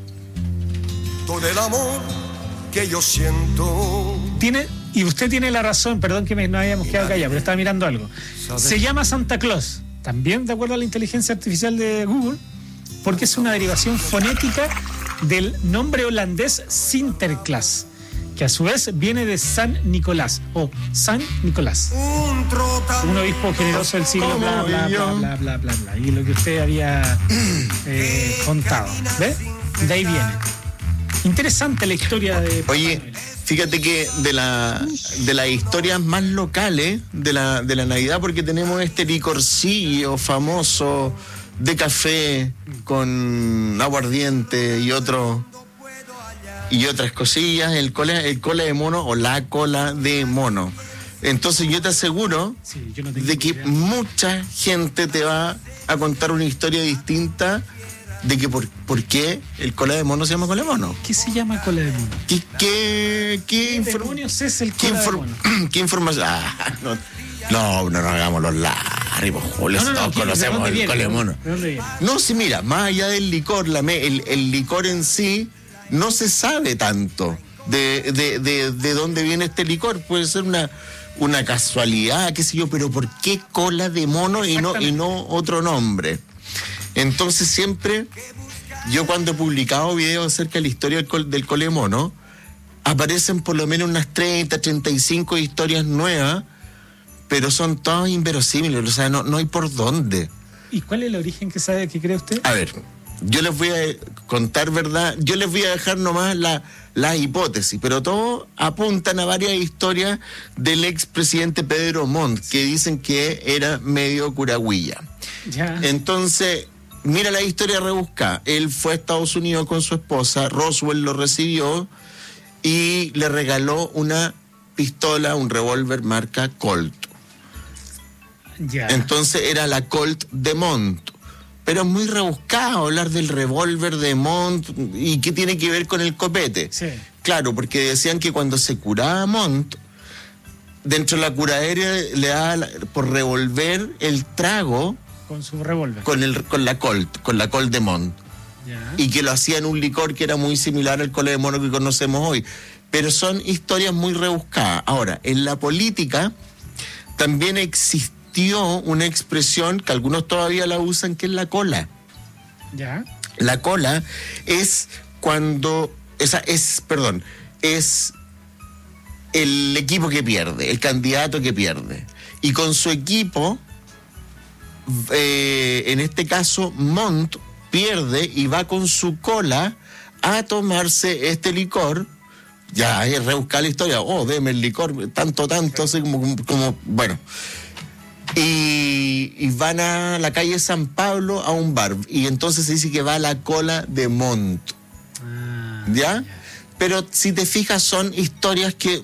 [SPEAKER 17] fruto del amor que yo siento.
[SPEAKER 18] Y usted tiene la razón, perdón que no habíamos quedado callados, pero estaba mirando algo. Se llama Santa Claus, también de acuerdo a la inteligencia artificial de Google, porque es una derivación fonética del nombre holandés Sinterklaas, que a su vez viene de San Nicolás, o San Nicolás. Un obispo generoso del siglo, bla, bla, bla, bla, bla, bla, bla. Y lo que usted había contado. ¿Ves? De ahí viene. Interesante la historia de...
[SPEAKER 19] Oye, fíjate que de las historias más locales de la Navidad, porque tenemos este licorcillo famoso de café con aguardiente y otras cosillas, el cola de mono o la cola de mono. Entonces yo te aseguro de que mucha gente te va a contar una historia distinta de que por qué el cola de mono se llama cola de mono.
[SPEAKER 18] ¿Qué se llama cola de mono?
[SPEAKER 19] ¿Qué
[SPEAKER 18] demonios es el cola de mono?
[SPEAKER 19] ¿Qué información? No hagamos los largos, Julio, todos conocemos el cola de mono. No, sí, mira, más allá del licor, el licor en sí, no se sabe tanto de dónde viene este licor. Puede ser una casualidad, qué sé yo, pero ¿por qué cola de mono y no otro nombre? Entonces siempre, yo cuando he publicado videos acerca de la historia del cola de mono, aparecen por lo menos unas 30, 35 historias nuevas, pero son todas inverosímiles, o sea, no hay por dónde.
[SPEAKER 18] ¿Y cuál es el origen que cree usted?
[SPEAKER 19] A ver, yo les voy a contar verdad, yo les voy a dejar nomás las hipótesis, pero todos apuntan a varias historias del expresidente Pedro Montt, que dicen que era medio curagüilla.
[SPEAKER 18] Ya.
[SPEAKER 19] Entonces, mira la historia rebuscada. Él fue a Estados Unidos con su esposa, Roswell lo recibió y le regaló una pistola, un revólver marca Colt.
[SPEAKER 18] Ya.
[SPEAKER 19] Entonces era la Colt de Montt. Pero es muy rebuscado hablar del revólver de Montt y qué tiene que ver con el copete.
[SPEAKER 18] Sí.
[SPEAKER 19] Claro, porque decían que cuando se curaba Montt, dentro de la curadera le daba por revolver el trago
[SPEAKER 18] con su revólver.
[SPEAKER 19] Con la Colt de Montt.
[SPEAKER 18] Ya.
[SPEAKER 19] Y que lo hacía en un licor que era muy similar al cola de mono que conocemos hoy. Pero son historias muy rebuscadas. Ahora, en la política también existió una expresión que algunos todavía la usan, que es la cola.
[SPEAKER 18] Ya.
[SPEAKER 19] La cola es cuando... es el equipo que pierde, el candidato que pierde. Y con su equipo, en este caso, Montt pierde y va con su cola a tomarse este licor. Ya, es rebuscar la historia. Deme el licor, tanto, así como bueno. Y van a la calle San Pablo a un bar. Y entonces se dice que va a la cola de Montt. ¿Ya? Pero si te fijas, son historias que,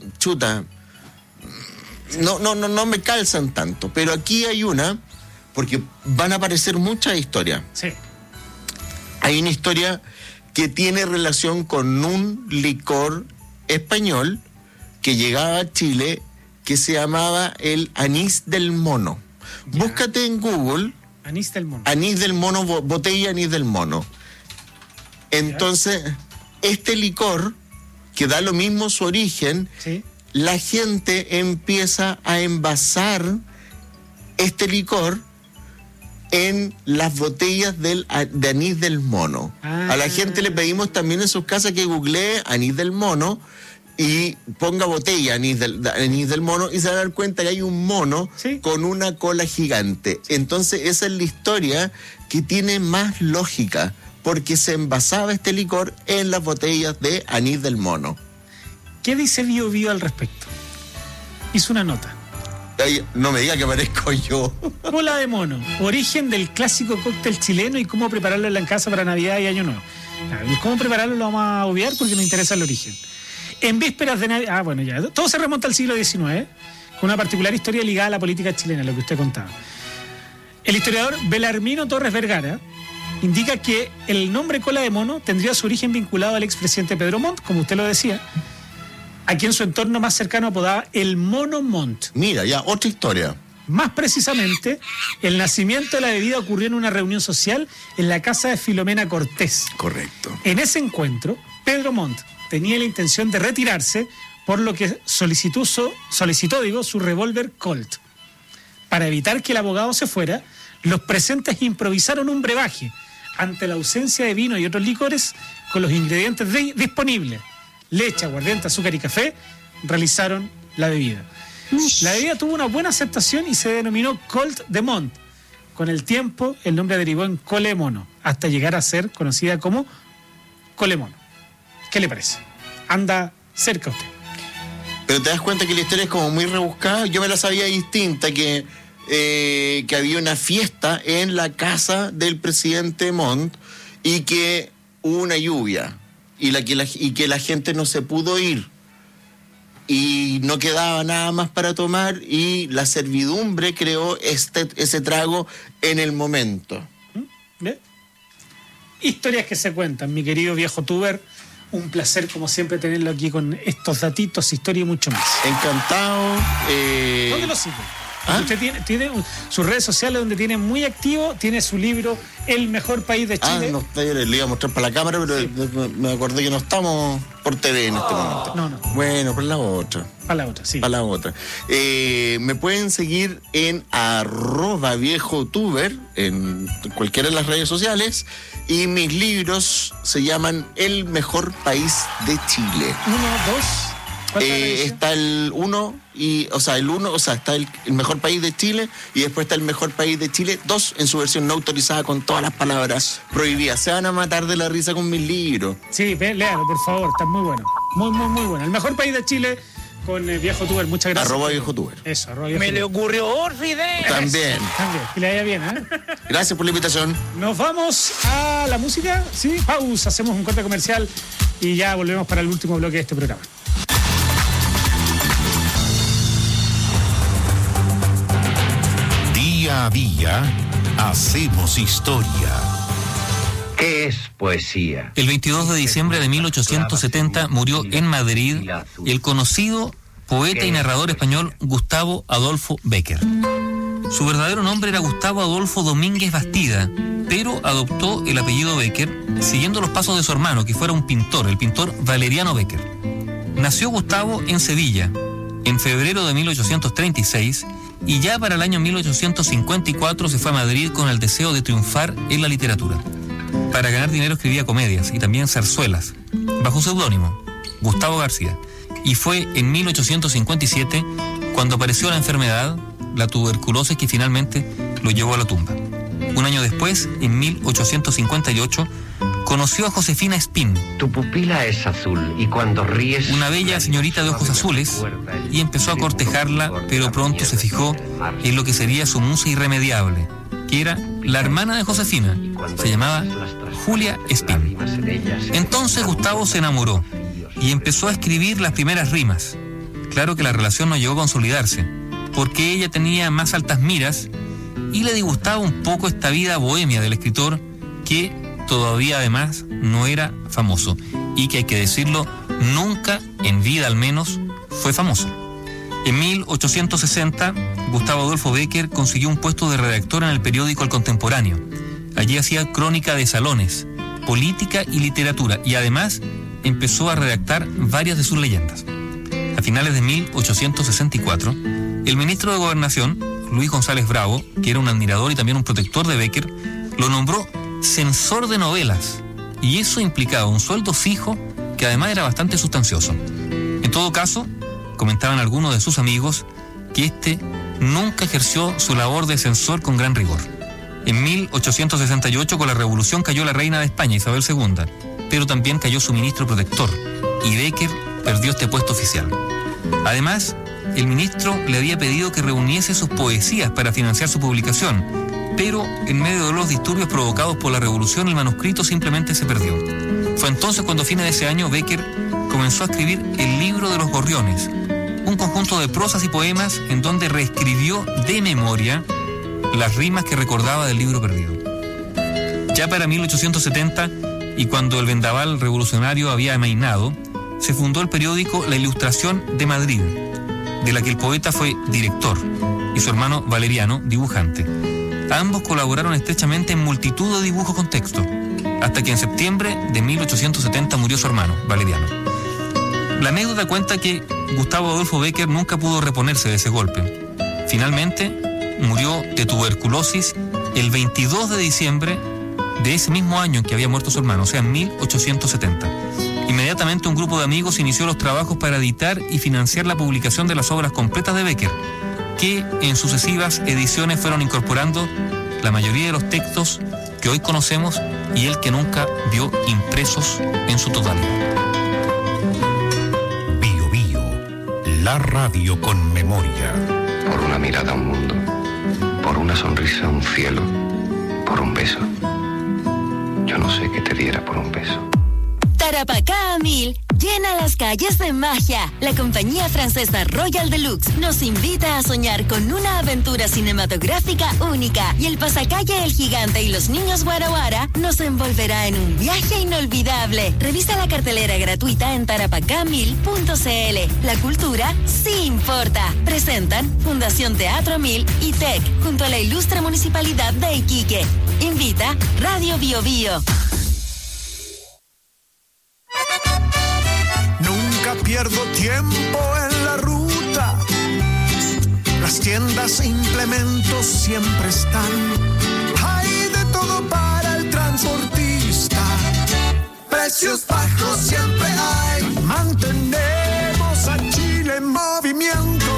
[SPEAKER 19] no me calzan tanto. Pero aquí hay una, porque van a aparecer muchas historias.
[SPEAKER 18] Sí.
[SPEAKER 19] Hay una historia que tiene relación con un licor español que llegaba a Chile, que se llamaba el anís del mono. Ya. Búscate en Google.
[SPEAKER 18] Anís del mono.
[SPEAKER 19] Anís del mono, botella anís del mono. Entonces, este licor, que da lo mismo su origen,
[SPEAKER 18] ¿sí?
[SPEAKER 19] La gente empieza a envasar este licor en las botellas de anís del mono. A la gente le pedimos también en sus casas que googlee anís del mono y ponga botella anís del mono, y se van a dar cuenta que hay un mono, ¿sí?, con una cola gigante. Entonces esa es la historia que tiene más lógica, porque se envasaba este licor en las botellas de anís del mono.
[SPEAKER 18] ¿Qué dice Bio Bio al respecto? Hizo una nota.
[SPEAKER 19] Ay, no me diga que parezco yo.
[SPEAKER 18] Cola de mono, origen del clásico cóctel chileno y cómo prepararlo en la casa para Navidad y Año Nuevo. Cómo prepararlo lo vamos a obviar porque nos interesa el origen. En vísperas de Navidad... bueno, ya. Todo se remonta al siglo XIX, con una particular historia ligada a la política chilena, lo que usted contaba. El historiador Belarmino Torres Vergara indica que el nombre cola de mono tendría su origen vinculado al expresidente Pedro Montt, como usted lo decía, a quien su entorno más cercano apodaba el Mono Montt.
[SPEAKER 19] Mira, ya, otra historia.
[SPEAKER 18] Más precisamente, el nacimiento de la bebida ocurrió en una reunión social en la casa de Filomena Cortés.
[SPEAKER 19] Correcto.
[SPEAKER 18] En ese encuentro, Pedro Montt tenía la intención de retirarse, por lo que solicitó su revólver Colt. Para evitar que el abogado se fuera, los presentes improvisaron un brebaje ante la ausencia de vino y otros licores con los ingredientes disponibles: leche, aguardiente, azúcar y café. Realizaron la bebida. La bebida tuvo una buena aceptación y se denominó Colt de Montt. Con el tiempo, el nombre derivó en Colemono, hasta llegar a ser conocida como Colemono. ¿Qué le parece? Anda cerca usted.
[SPEAKER 19] Pero te das cuenta que la historia es como muy rebuscada. Yo me la sabía distinta, que había una fiesta en la casa del presidente Montt y que hubo una lluvia y que la gente no se pudo ir y no quedaba nada más para tomar y la servidumbre creó ese trago en el momento.
[SPEAKER 18] ¿Ve? Historias que se cuentan, mi querido viejo tuber. Un placer, como siempre, tenerlo aquí con estos datitos, historia y mucho más.
[SPEAKER 19] Encantado.
[SPEAKER 18] ¿Dónde lo sigue? Usted tiene sus redes sociales donde tiene muy activo, tiene su libro El Mejor País de Chile.
[SPEAKER 19] No, le iba a mostrar para la cámara, pero sí. Me acordé que no estamos por TV en este momento.
[SPEAKER 18] No.
[SPEAKER 19] Bueno, por la otra.
[SPEAKER 18] Para la otra, sí.
[SPEAKER 19] Para la otra. Me pueden seguir en @viejotuber en cualquiera de las redes sociales y mis libros se llaman El Mejor País de Chile.
[SPEAKER 18] 1, 2...
[SPEAKER 19] está el 1 está el Mejor País de Chile y después está El Mejor País de Chile 2 en su versión no autorizada con todas las palabras prohibidas. Se van a matar de la risa con mis libros.
[SPEAKER 18] Sí, léalo, por favor, está muy bueno. Muy bueno. El Mejor País de Chile con Viejo Tuber, muchas gracias.
[SPEAKER 19] @viejotuber.
[SPEAKER 18] Eso,
[SPEAKER 20] Me le ocurrió otra idea.
[SPEAKER 19] También.
[SPEAKER 18] Que le vaya bien,
[SPEAKER 19] Gracias por la invitación.
[SPEAKER 18] Nos vamos a la música, ¿sí? Pausa, hacemos un corte comercial y ya volvemos para el último bloque de este programa.
[SPEAKER 2] Día a día, hacemos historia.
[SPEAKER 21] ¿Qué es poesía?
[SPEAKER 22] El 22 de diciembre de 1870 murió en Madrid el conocido poeta y narrador español Gustavo Adolfo Bécquer. Su verdadero nombre era Gustavo Adolfo Domínguez Bastida, pero adoptó el apellido Bécquer siguiendo los pasos de su hermano, que fuera un pintor, el pintor Valeriano Bécquer. Nació Gustavo en Sevilla en febrero de 1836 y ya para el año 1854 se fue a Madrid con el deseo de triunfar en la literatura. Para ganar dinero escribía comedias y también zarzuelas, bajo seudónimo, Gustavo García. Y fue en 1857 cuando apareció la enfermedad, la tuberculosis, que finalmente lo llevó a la tumba. Un año después, en 1858, conoció a Josefina Espín.
[SPEAKER 21] Tu pupila es azul y cuando ríes...
[SPEAKER 22] Una bella señorita de ojos azules, y empezó a cortejarla, pero pronto se fijó en lo que sería su musa irremediable, que era la hermana de Josefina. Se llamaba Julia Espín. Entonces Gustavo se enamoró y empezó a escribir las primeras rimas. Claro que la relación no llegó a consolidarse, porque ella tenía más altas miras y le disgustaba un poco esta vida bohemia del escritor, que todavía además no era famoso y que, hay que decirlo, nunca en vida al menos fue famoso. En 1860, Gustavo Adolfo Bécquer consiguió un puesto de redactor en el periódico El Contemporáneo. Allí hacía crónica de salones, política y literatura, y además empezó a redactar varias de sus leyendas. A finales de 1864, el ministro de Gobernación, Luis González Bravo, que era un admirador y también un protector de Bécquer, lo nombró censor de novelas, y eso implicaba un sueldo fijo que además era bastante sustancioso. En todo caso, comentaban algunos de sus amigos que este nunca ejerció su labor de censor con gran rigor. En 1868, con la Revolución, cayó la reina de España, Isabel II, pero también cayó su ministro protector, y Bécquer perdió este puesto oficial. Además, el ministro le había pedido que reuniese sus poesías para financiar su publicación, pero en medio de los disturbios provocados por la Revolución, el manuscrito simplemente se perdió. Fue entonces cuando, a fines de ese año, Bécquer comenzó a escribir El Libro de los Gorriones, un conjunto de prosas y poemas en donde reescribió de memoria las rimas que recordaba del libro perdido. Ya para 1870, y cuando el vendaval revolucionario había amainado, se fundó el periódico La Ilustración de Madrid, de la que el poeta fue director y su hermano Valeriano dibujante. Ambos colaboraron estrechamente en multitud de dibujos con texto, hasta hasta que en septiembre de 1870 murió su hermano, Valeriano. La anécdota cuenta que Gustavo Adolfo Bécquer nunca pudo reponerse de ese golpe. Finalmente, murió de tuberculosis el 22 de diciembre de ese mismo año en que había muerto su hermano, o sea, en 1870. Inmediatamente un grupo de amigos inició los trabajos para editar y financiar la publicación de las obras completas de Bécquer, que en sucesivas ediciones fueron incorporando la mayoría de los textos que hoy conocemos y el que nunca vio impresos en su totalidad.
[SPEAKER 2] Bio Bio, la radio con memoria.
[SPEAKER 21] Por una mirada a un mundo, por una sonrisa a un cielo, por un beso. Yo no sé qué te diera por un beso.
[SPEAKER 15] Tarapacá a 1000 llena las calles de magia. La compañía francesa Royal Deluxe nos invita a soñar con una aventura cinematográfica única, y el pasacalle El Gigante y los Niños Guara Guara nos envolverá en un viaje inolvidable. Revisa la cartelera gratuita en tarapacá1000.cl. La cultura sí importa. Presentan Fundación Teatro 1000 y TEC junto a la ilustre Municipalidad de Iquique. Invita Radio Bio Bio.
[SPEAKER 1] Pierdo tiempo en la ruta. Las tiendas e implementos siempre están. Hay de todo para el transportista. Precios bajos siempre hay. Mantenemos a Chile en movimiento.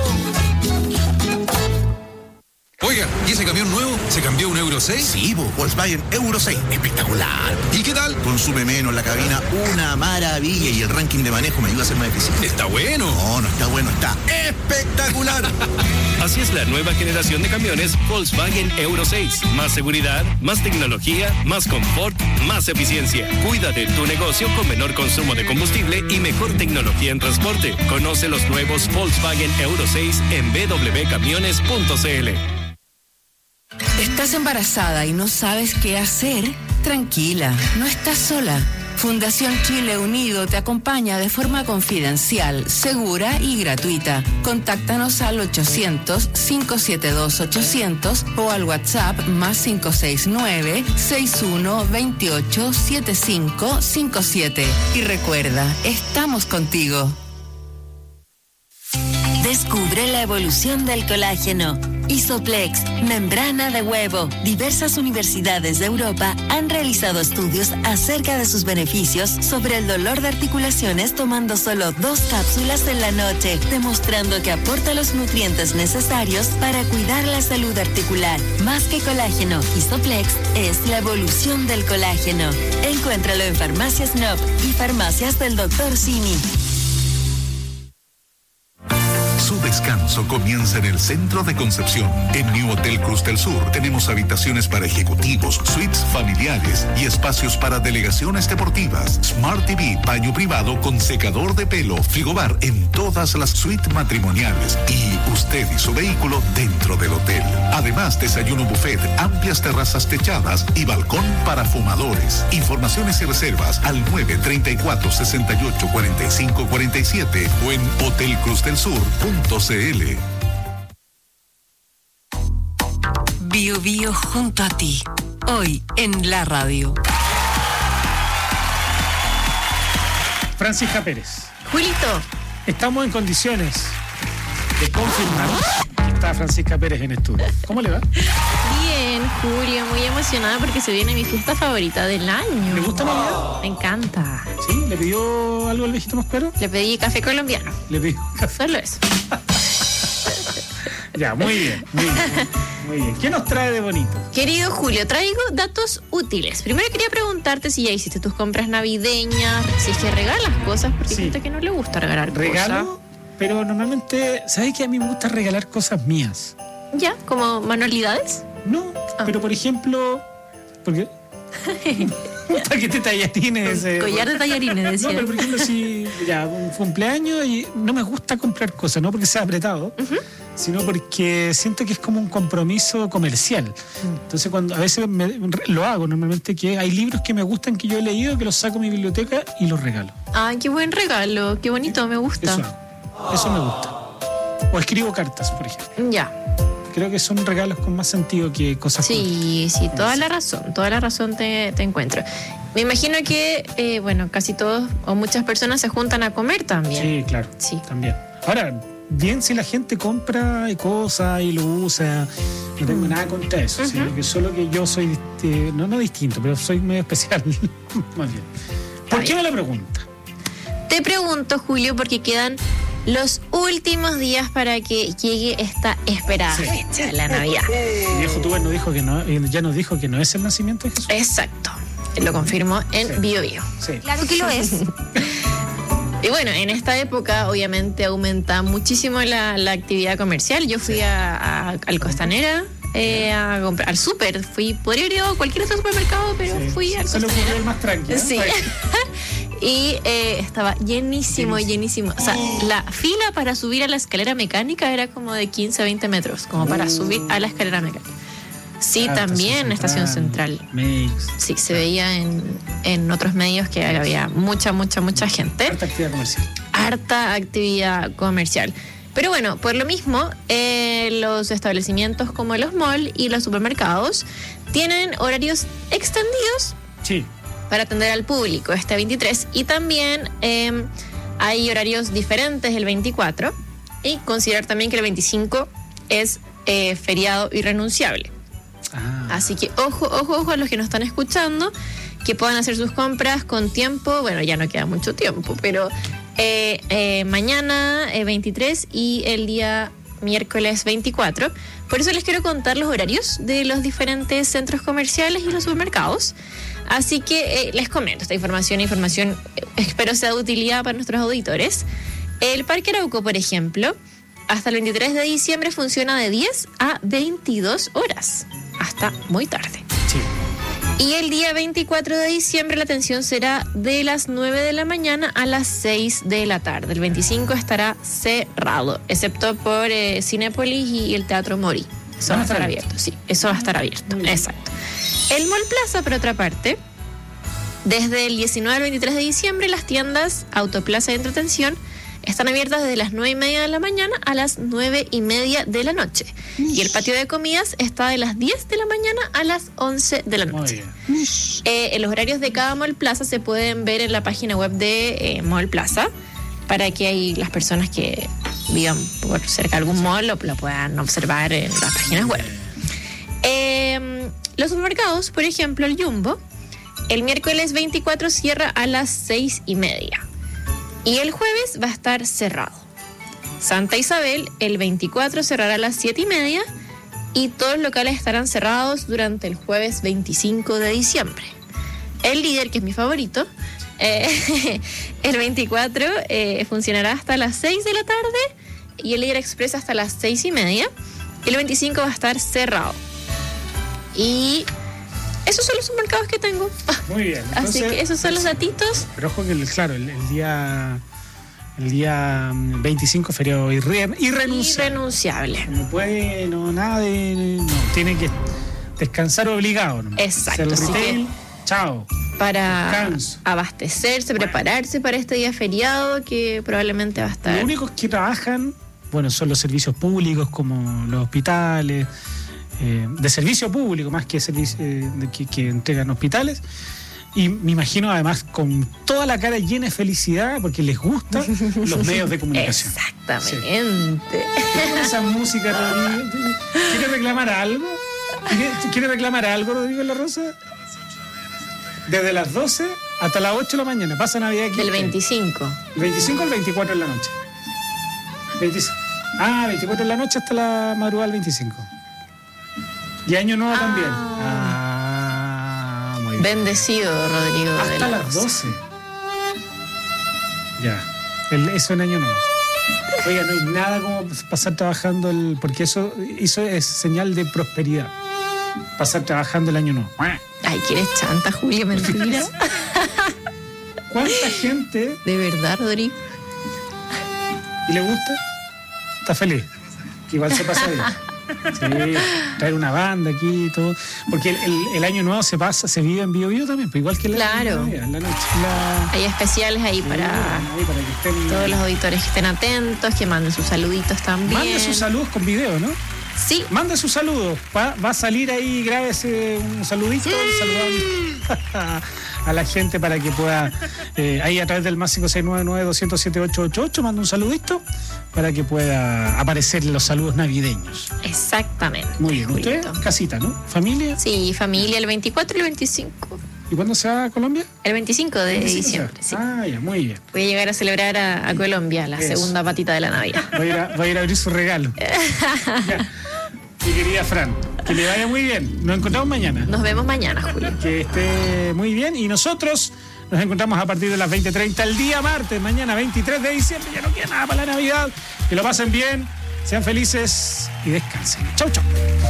[SPEAKER 8] Oiga, ¿y ese camión nuevo? ¿Se cambió un Euro 6?
[SPEAKER 9] Sí, Volkswagen Euro 6. Espectacular.
[SPEAKER 8] ¿Y qué tal?
[SPEAKER 9] Consume menos la cabina, una maravilla, y el ranking de manejo me ayuda a ser más eficiente.
[SPEAKER 8] ¿Está bueno?
[SPEAKER 9] No está bueno, está espectacular.
[SPEAKER 10] Así es la nueva generación de camiones Volkswagen Euro 6. Más seguridad, más tecnología, más confort, más eficiencia. Cuida de tu negocio con menor consumo de combustible y mejor tecnología en transporte. Conoce los nuevos Volkswagen Euro 6 en www.camiones.cl.
[SPEAKER 13] ¿Estás embarazada y no sabes qué hacer? Tranquila, no estás sola. Fundación Chile Unido te acompaña de forma confidencial, segura y gratuita. Contáctanos al 800-572-800 o al WhatsApp más 569-6128-7557. Y recuerda, estamos contigo.
[SPEAKER 15] Descubre la evolución del colágeno. Isoplex, membrana de huevo. Diversas universidades de Europa han realizado estudios acerca de sus beneficios sobre el dolor de articulaciones tomando solo 2 cápsulas en la noche, demostrando que aporta los nutrientes necesarios para cuidar la salud articular. Más que colágeno, Isoplex es la evolución del colágeno. Encuéntralo en Farmacias Nop y Farmacias del Dr. Simi.
[SPEAKER 2] Su descanso comienza en el centro de Concepción. En New Hotel Cruz del Sur tenemos habitaciones para ejecutivos, suites familiares y espacios para delegaciones deportivas. Smart TV, baño privado con secador de pelo, frigobar en todas las suites matrimoniales y usted y su vehículo dentro del hotel. Además, desayuno buffet, amplias terrazas techadas y balcón para fumadores. Informaciones y reservas al 934-68-4547 o en hotelcruzdelsur.cl.
[SPEAKER 3] Bio Bio junto a ti, hoy en la radio.
[SPEAKER 18] Francisca Pérez.
[SPEAKER 4] Julito.
[SPEAKER 18] Estamos en condiciones de confirmar que está Francisca Pérez en estudio. ¿Cómo le va?
[SPEAKER 4] Bien, Julio, muy emocionada porque se viene mi fiesta favorita del año.
[SPEAKER 18] ¿Le gusta Navidad?
[SPEAKER 4] Me encanta.
[SPEAKER 18] ¿Sí? ¿Le pidió algo al viejito Mosquero?
[SPEAKER 4] Le pedí café colombiano.
[SPEAKER 18] Le pidió café.
[SPEAKER 4] Solo eso.
[SPEAKER 18] Ya, muy bien, muy bien. Muy bien. ¿Qué nos trae de bonito?
[SPEAKER 4] Querido Julio, traigo datos útiles. Primero quería preguntarte si ya hiciste tus compras navideñas, si es que regalas cosas, porque hay gente que no le gusta regalar
[SPEAKER 18] Regalo,
[SPEAKER 4] cosas.
[SPEAKER 18] pero normalmente, ¿sabes que a mí me gusta regalar cosas mías?
[SPEAKER 4] ¿Ya? ¿Como manualidades?
[SPEAKER 18] No, pero por ejemplo, porque... paquete de tallarines.
[SPEAKER 4] Collar de tallarines, decía.
[SPEAKER 18] No, pero por ejemplo, si ya un cumpleaños y no me gusta comprar cosas, no porque sea apretado, sino porque siento que es como un compromiso comercial. Entonces, cuando a veces lo hago normalmente, que hay libros que me gustan, que yo he leído, que los saco a mi biblioteca y los regalo.
[SPEAKER 4] Ay, qué buen regalo, qué bonito, me gusta.
[SPEAKER 18] Eso me gusta. O escribo cartas, por ejemplo.
[SPEAKER 4] Ya.
[SPEAKER 18] Creo que son regalos con más sentido que cosas.
[SPEAKER 4] Sí, toda la razón te encuentro. Me imagino que, casi todos o muchas personas se juntan a comer también.
[SPEAKER 18] Sí, claro. Sí. También. Ahora, bien si la gente compra cosas y lo usa, no tengo nada contra eso. ¿Sí? Porque solo que yo soy, no distinto, pero soy medio especial. Más bien. ¿Por qué me la pregunta?
[SPEAKER 4] Te pregunto, Julio, porque quedan los últimos días para que llegue esta esperada fecha de la Navidad.
[SPEAKER 18] El viejo Tuber ya nos dijo que no es el nacimiento de Jesús.
[SPEAKER 4] Exacto. Lo confirmó en Bio Bio.
[SPEAKER 18] Sí.
[SPEAKER 4] Claro que lo es. Y bueno, en esta época obviamente aumenta muchísimo la actividad comercial. Yo fui al Costanera a comprar, al súper. Podría haber ido a cualquier otro supermercado, pero fui al Costanera.
[SPEAKER 18] Se lo ocurrió el más tranquilo.
[SPEAKER 4] Sí. Y estaba llenísimo. O sea, la fila para subir a la escalera mecánica era como de 15 a 20 metros, como para subir a la escalera mecánica. Sí, también Estación Central. Sí, se veía en otros medios que había mucha gente. Harta actividad comercial. Pero bueno, por lo mismo, los establecimientos como los malls y los supermercados tienen horarios extendidos para atender al público este 23. Y también hay horarios diferentes el 24. Y considerar también que el 25 es feriado irrenunciable. Así que ojo a los que nos están escuchando, que puedan hacer sus compras con tiempo. Bueno, ya no queda mucho tiempo, pero mañana 23 y el día miércoles 24. Por eso les quiero contar los horarios de los diferentes centros comerciales y los supermercados. Así que les comento esta información espero sea de utilidad para nuestros auditores. El Parque Arauco, por ejemplo, hasta el 23 de diciembre funciona de 10 a 22 horas, hasta muy tarde.
[SPEAKER 18] Sí.
[SPEAKER 4] Y el día 24 de diciembre la atención será de las 9 de la mañana a las 6 de la tarde. El 25 estará cerrado, excepto por Cinépolis y el Teatro Mori. Eso va a estar abierto, sí, eso va a estar abierto, exacto. El Mall Plaza, por otra parte, desde el 19 al 23 de diciembre, las tiendas Autoplaza y Entretención están abiertas desde las 9:30 de la mañana a las 9:30 de la noche. Y el patio de comidas está de las 10 de la mañana a las 11 de la noche. Los horarios de cada Mall Plaza se pueden ver en la página web de Mall Plaza, para que ahí las personas que vivan por cerca de algún mall lo puedan observar en las páginas web. Los supermercados, por ejemplo, el Jumbo, el miércoles 24 cierra a las 6:30. Y el jueves va a estar cerrado. Santa Isabel, el 24 cerrará a las 7:30 y todos los locales estarán cerrados durante el jueves 25 de diciembre. El Líder, que es mi favorito, el 24 funcionará hasta las 6 de la tarde y el Líder Express hasta las 6:30. El 25 va a estar cerrado. Y esos son los supermercados que tengo.
[SPEAKER 18] Muy bien.
[SPEAKER 4] Entonces, así que esos son los datitos.
[SPEAKER 18] Pero ojo que, claro, el día 25 feriado irrenunciable. No puede, tiene que descansar obligado.
[SPEAKER 4] Exacto.
[SPEAKER 18] Retail, chao.
[SPEAKER 4] Para
[SPEAKER 18] descanso.
[SPEAKER 4] Abastecerse, prepararse para este día feriado que probablemente va a estar.
[SPEAKER 18] Los únicos que trabajan, son los servicios públicos como los hospitales. De servicio público más que servicio que entregan hospitales, y me imagino además con toda la cara llena de felicidad porque les gustan los medios de comunicación.
[SPEAKER 4] Exactamente.
[SPEAKER 18] Sí. Esa música, Rodrigo. ¿Quiere reclamar algo? ¿Quiere reclamar algo, Rodrigo La Rosa? Desde las 12 hasta las 8 de la mañana pasa Navidad aquí.
[SPEAKER 4] Del 25.
[SPEAKER 18] ¿El 25 o el 24 en la noche? 24 en la noche hasta la madrugada del 25. Y Año Nuevo también. Muy bien.
[SPEAKER 4] Bendecido, Rodrigo.
[SPEAKER 18] Hasta las 12. Ya. Eso en Año Nuevo. Oiga, no hay nada como pasar trabajando, porque eso es señal de prosperidad. Pasar trabajando el Año Nuevo.
[SPEAKER 4] Ay, que eres chanta, Julio, mentira.
[SPEAKER 18] ¿Cuánta gente?
[SPEAKER 4] De verdad, Rodrigo.
[SPEAKER 18] ¿Y le gusta? Está feliz. Que igual se pasa bien. Sí, traer una banda aquí y todo. Porque el Año Nuevo se vive en Bio Bio también, pero igual que la noche.
[SPEAKER 4] Hay especiales ahí para que estén, todos los auditores que estén atentos, que manden sus saluditos también.
[SPEAKER 18] Manden sus saludos con video, ¿no?
[SPEAKER 4] Sí.
[SPEAKER 18] Mande su saludo. Va a salir ahí, grábese un saludito, saludando a la gente para que pueda, ahí a través del más 569-207-888, manda un saludito para que pueda aparecer los saludos navideños.
[SPEAKER 4] Exactamente.
[SPEAKER 18] Muy bien. ¿Usted? Casita, ¿no? ¿Familia?
[SPEAKER 4] Sí, familia, el 24 y el 25.
[SPEAKER 18] ¿Y cuándo se va a Colombia?
[SPEAKER 4] El 25 de diciembre, sí.
[SPEAKER 18] Ah, ya, muy bien.
[SPEAKER 4] Voy a llegar a celebrar a Colombia, la segunda patita de la Navidad.
[SPEAKER 18] Voy a ir a abrir su regalo. Ya. Mi querida Fran, que le vaya muy bien. Nos encontramos mañana.
[SPEAKER 4] Nos vemos mañana, Julio.
[SPEAKER 18] Que esté muy bien. Y nosotros nos encontramos a partir de las 20:30 el día martes, mañana 23 de diciembre. Ya no queda nada para la Navidad. Que lo pasen bien, sean felices y descansen. Chau, chau.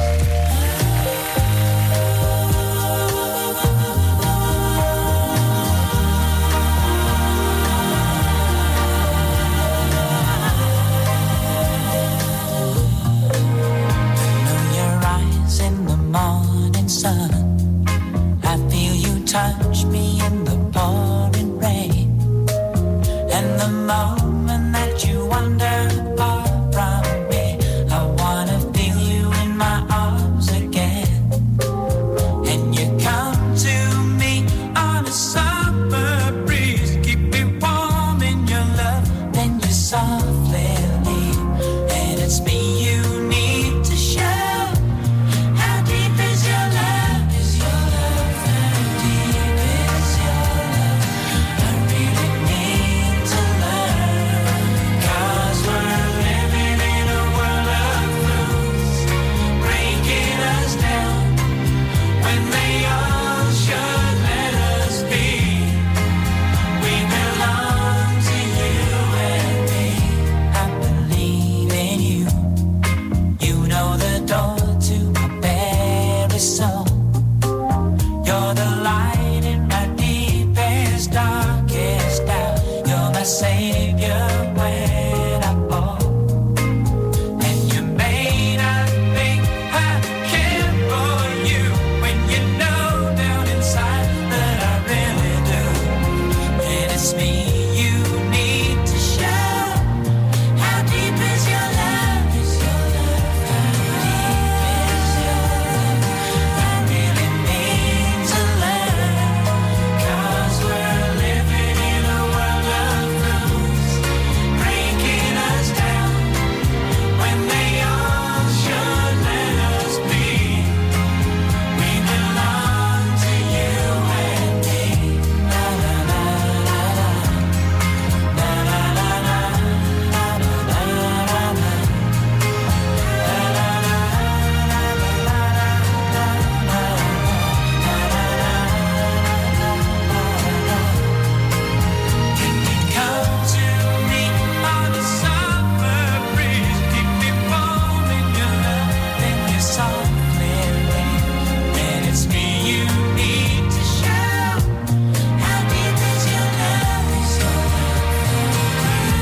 [SPEAKER 5] Morning sun, I feel you touch me in the pouring rain, and the moment that you wander far from me, I wanna feel you in my arms again, and you come to me on a summer breeze, keep me warm in your love, then you softly leave, and it's me you need to show. Savior, when I fall, and you may not think I care for you, when you know down inside that I really do, and it's me you need to show. How deep is your love? Is your love? How deep is your love? I really need to learn, 'cause we're living in a world of breaking us down when they all should let us be. We belong to you and me. La la la la la, la la la la, la la la la, la la Can you come to me on a summer breeze, keep me warm in your love, then you softly leave, and it's me you need to show. How deep is your love? Is your love?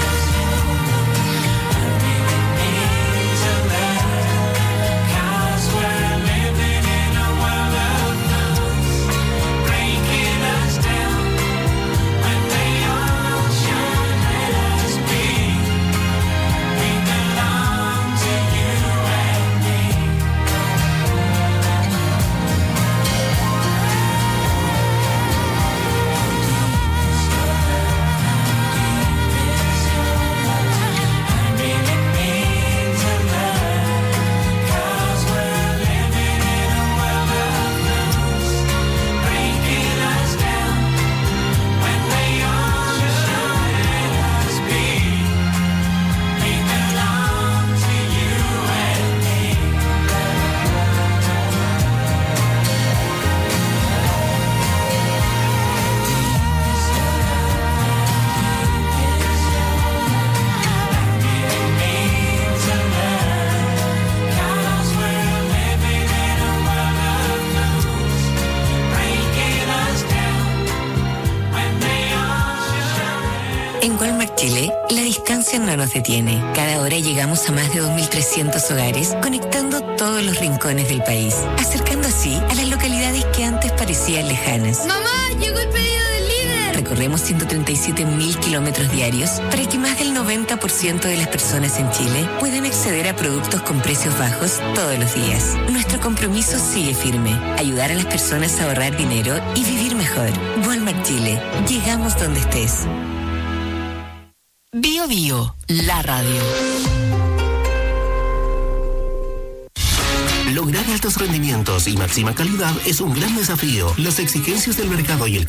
[SPEAKER 5] I really need to learn, 'cause we're living in a world of fools, breaking us down when they all should let us be. We belong to you and me. I really need to learn, 'cause we're living in a world of fools, breaking us down when they all should let us be. We belong to you and me.
[SPEAKER 13] En Walmart Chile, la distancia no nos detiene. Cada hora llegamos a más de 2.300 hogares, conectando todos los rincones del país, acercando así a las localidades que antes parecían lejanas.
[SPEAKER 12] ¡Mamá, llegó el pedido del líder!
[SPEAKER 13] recorremos 137.000 kilómetros diarios para que más del 90% de las personas en Chile puedan acceder a productos con precios bajos todos los días. Nuestro compromiso sigue firme: ayudar a las personas a ahorrar dinero y vivir mejor. Walmart Chile. Llegamos donde estés.
[SPEAKER 3] Bio Bio, la radio.
[SPEAKER 7] Lograr altos rendimientos y máxima calidad es un gran desafío. Las exigencias del mercado y el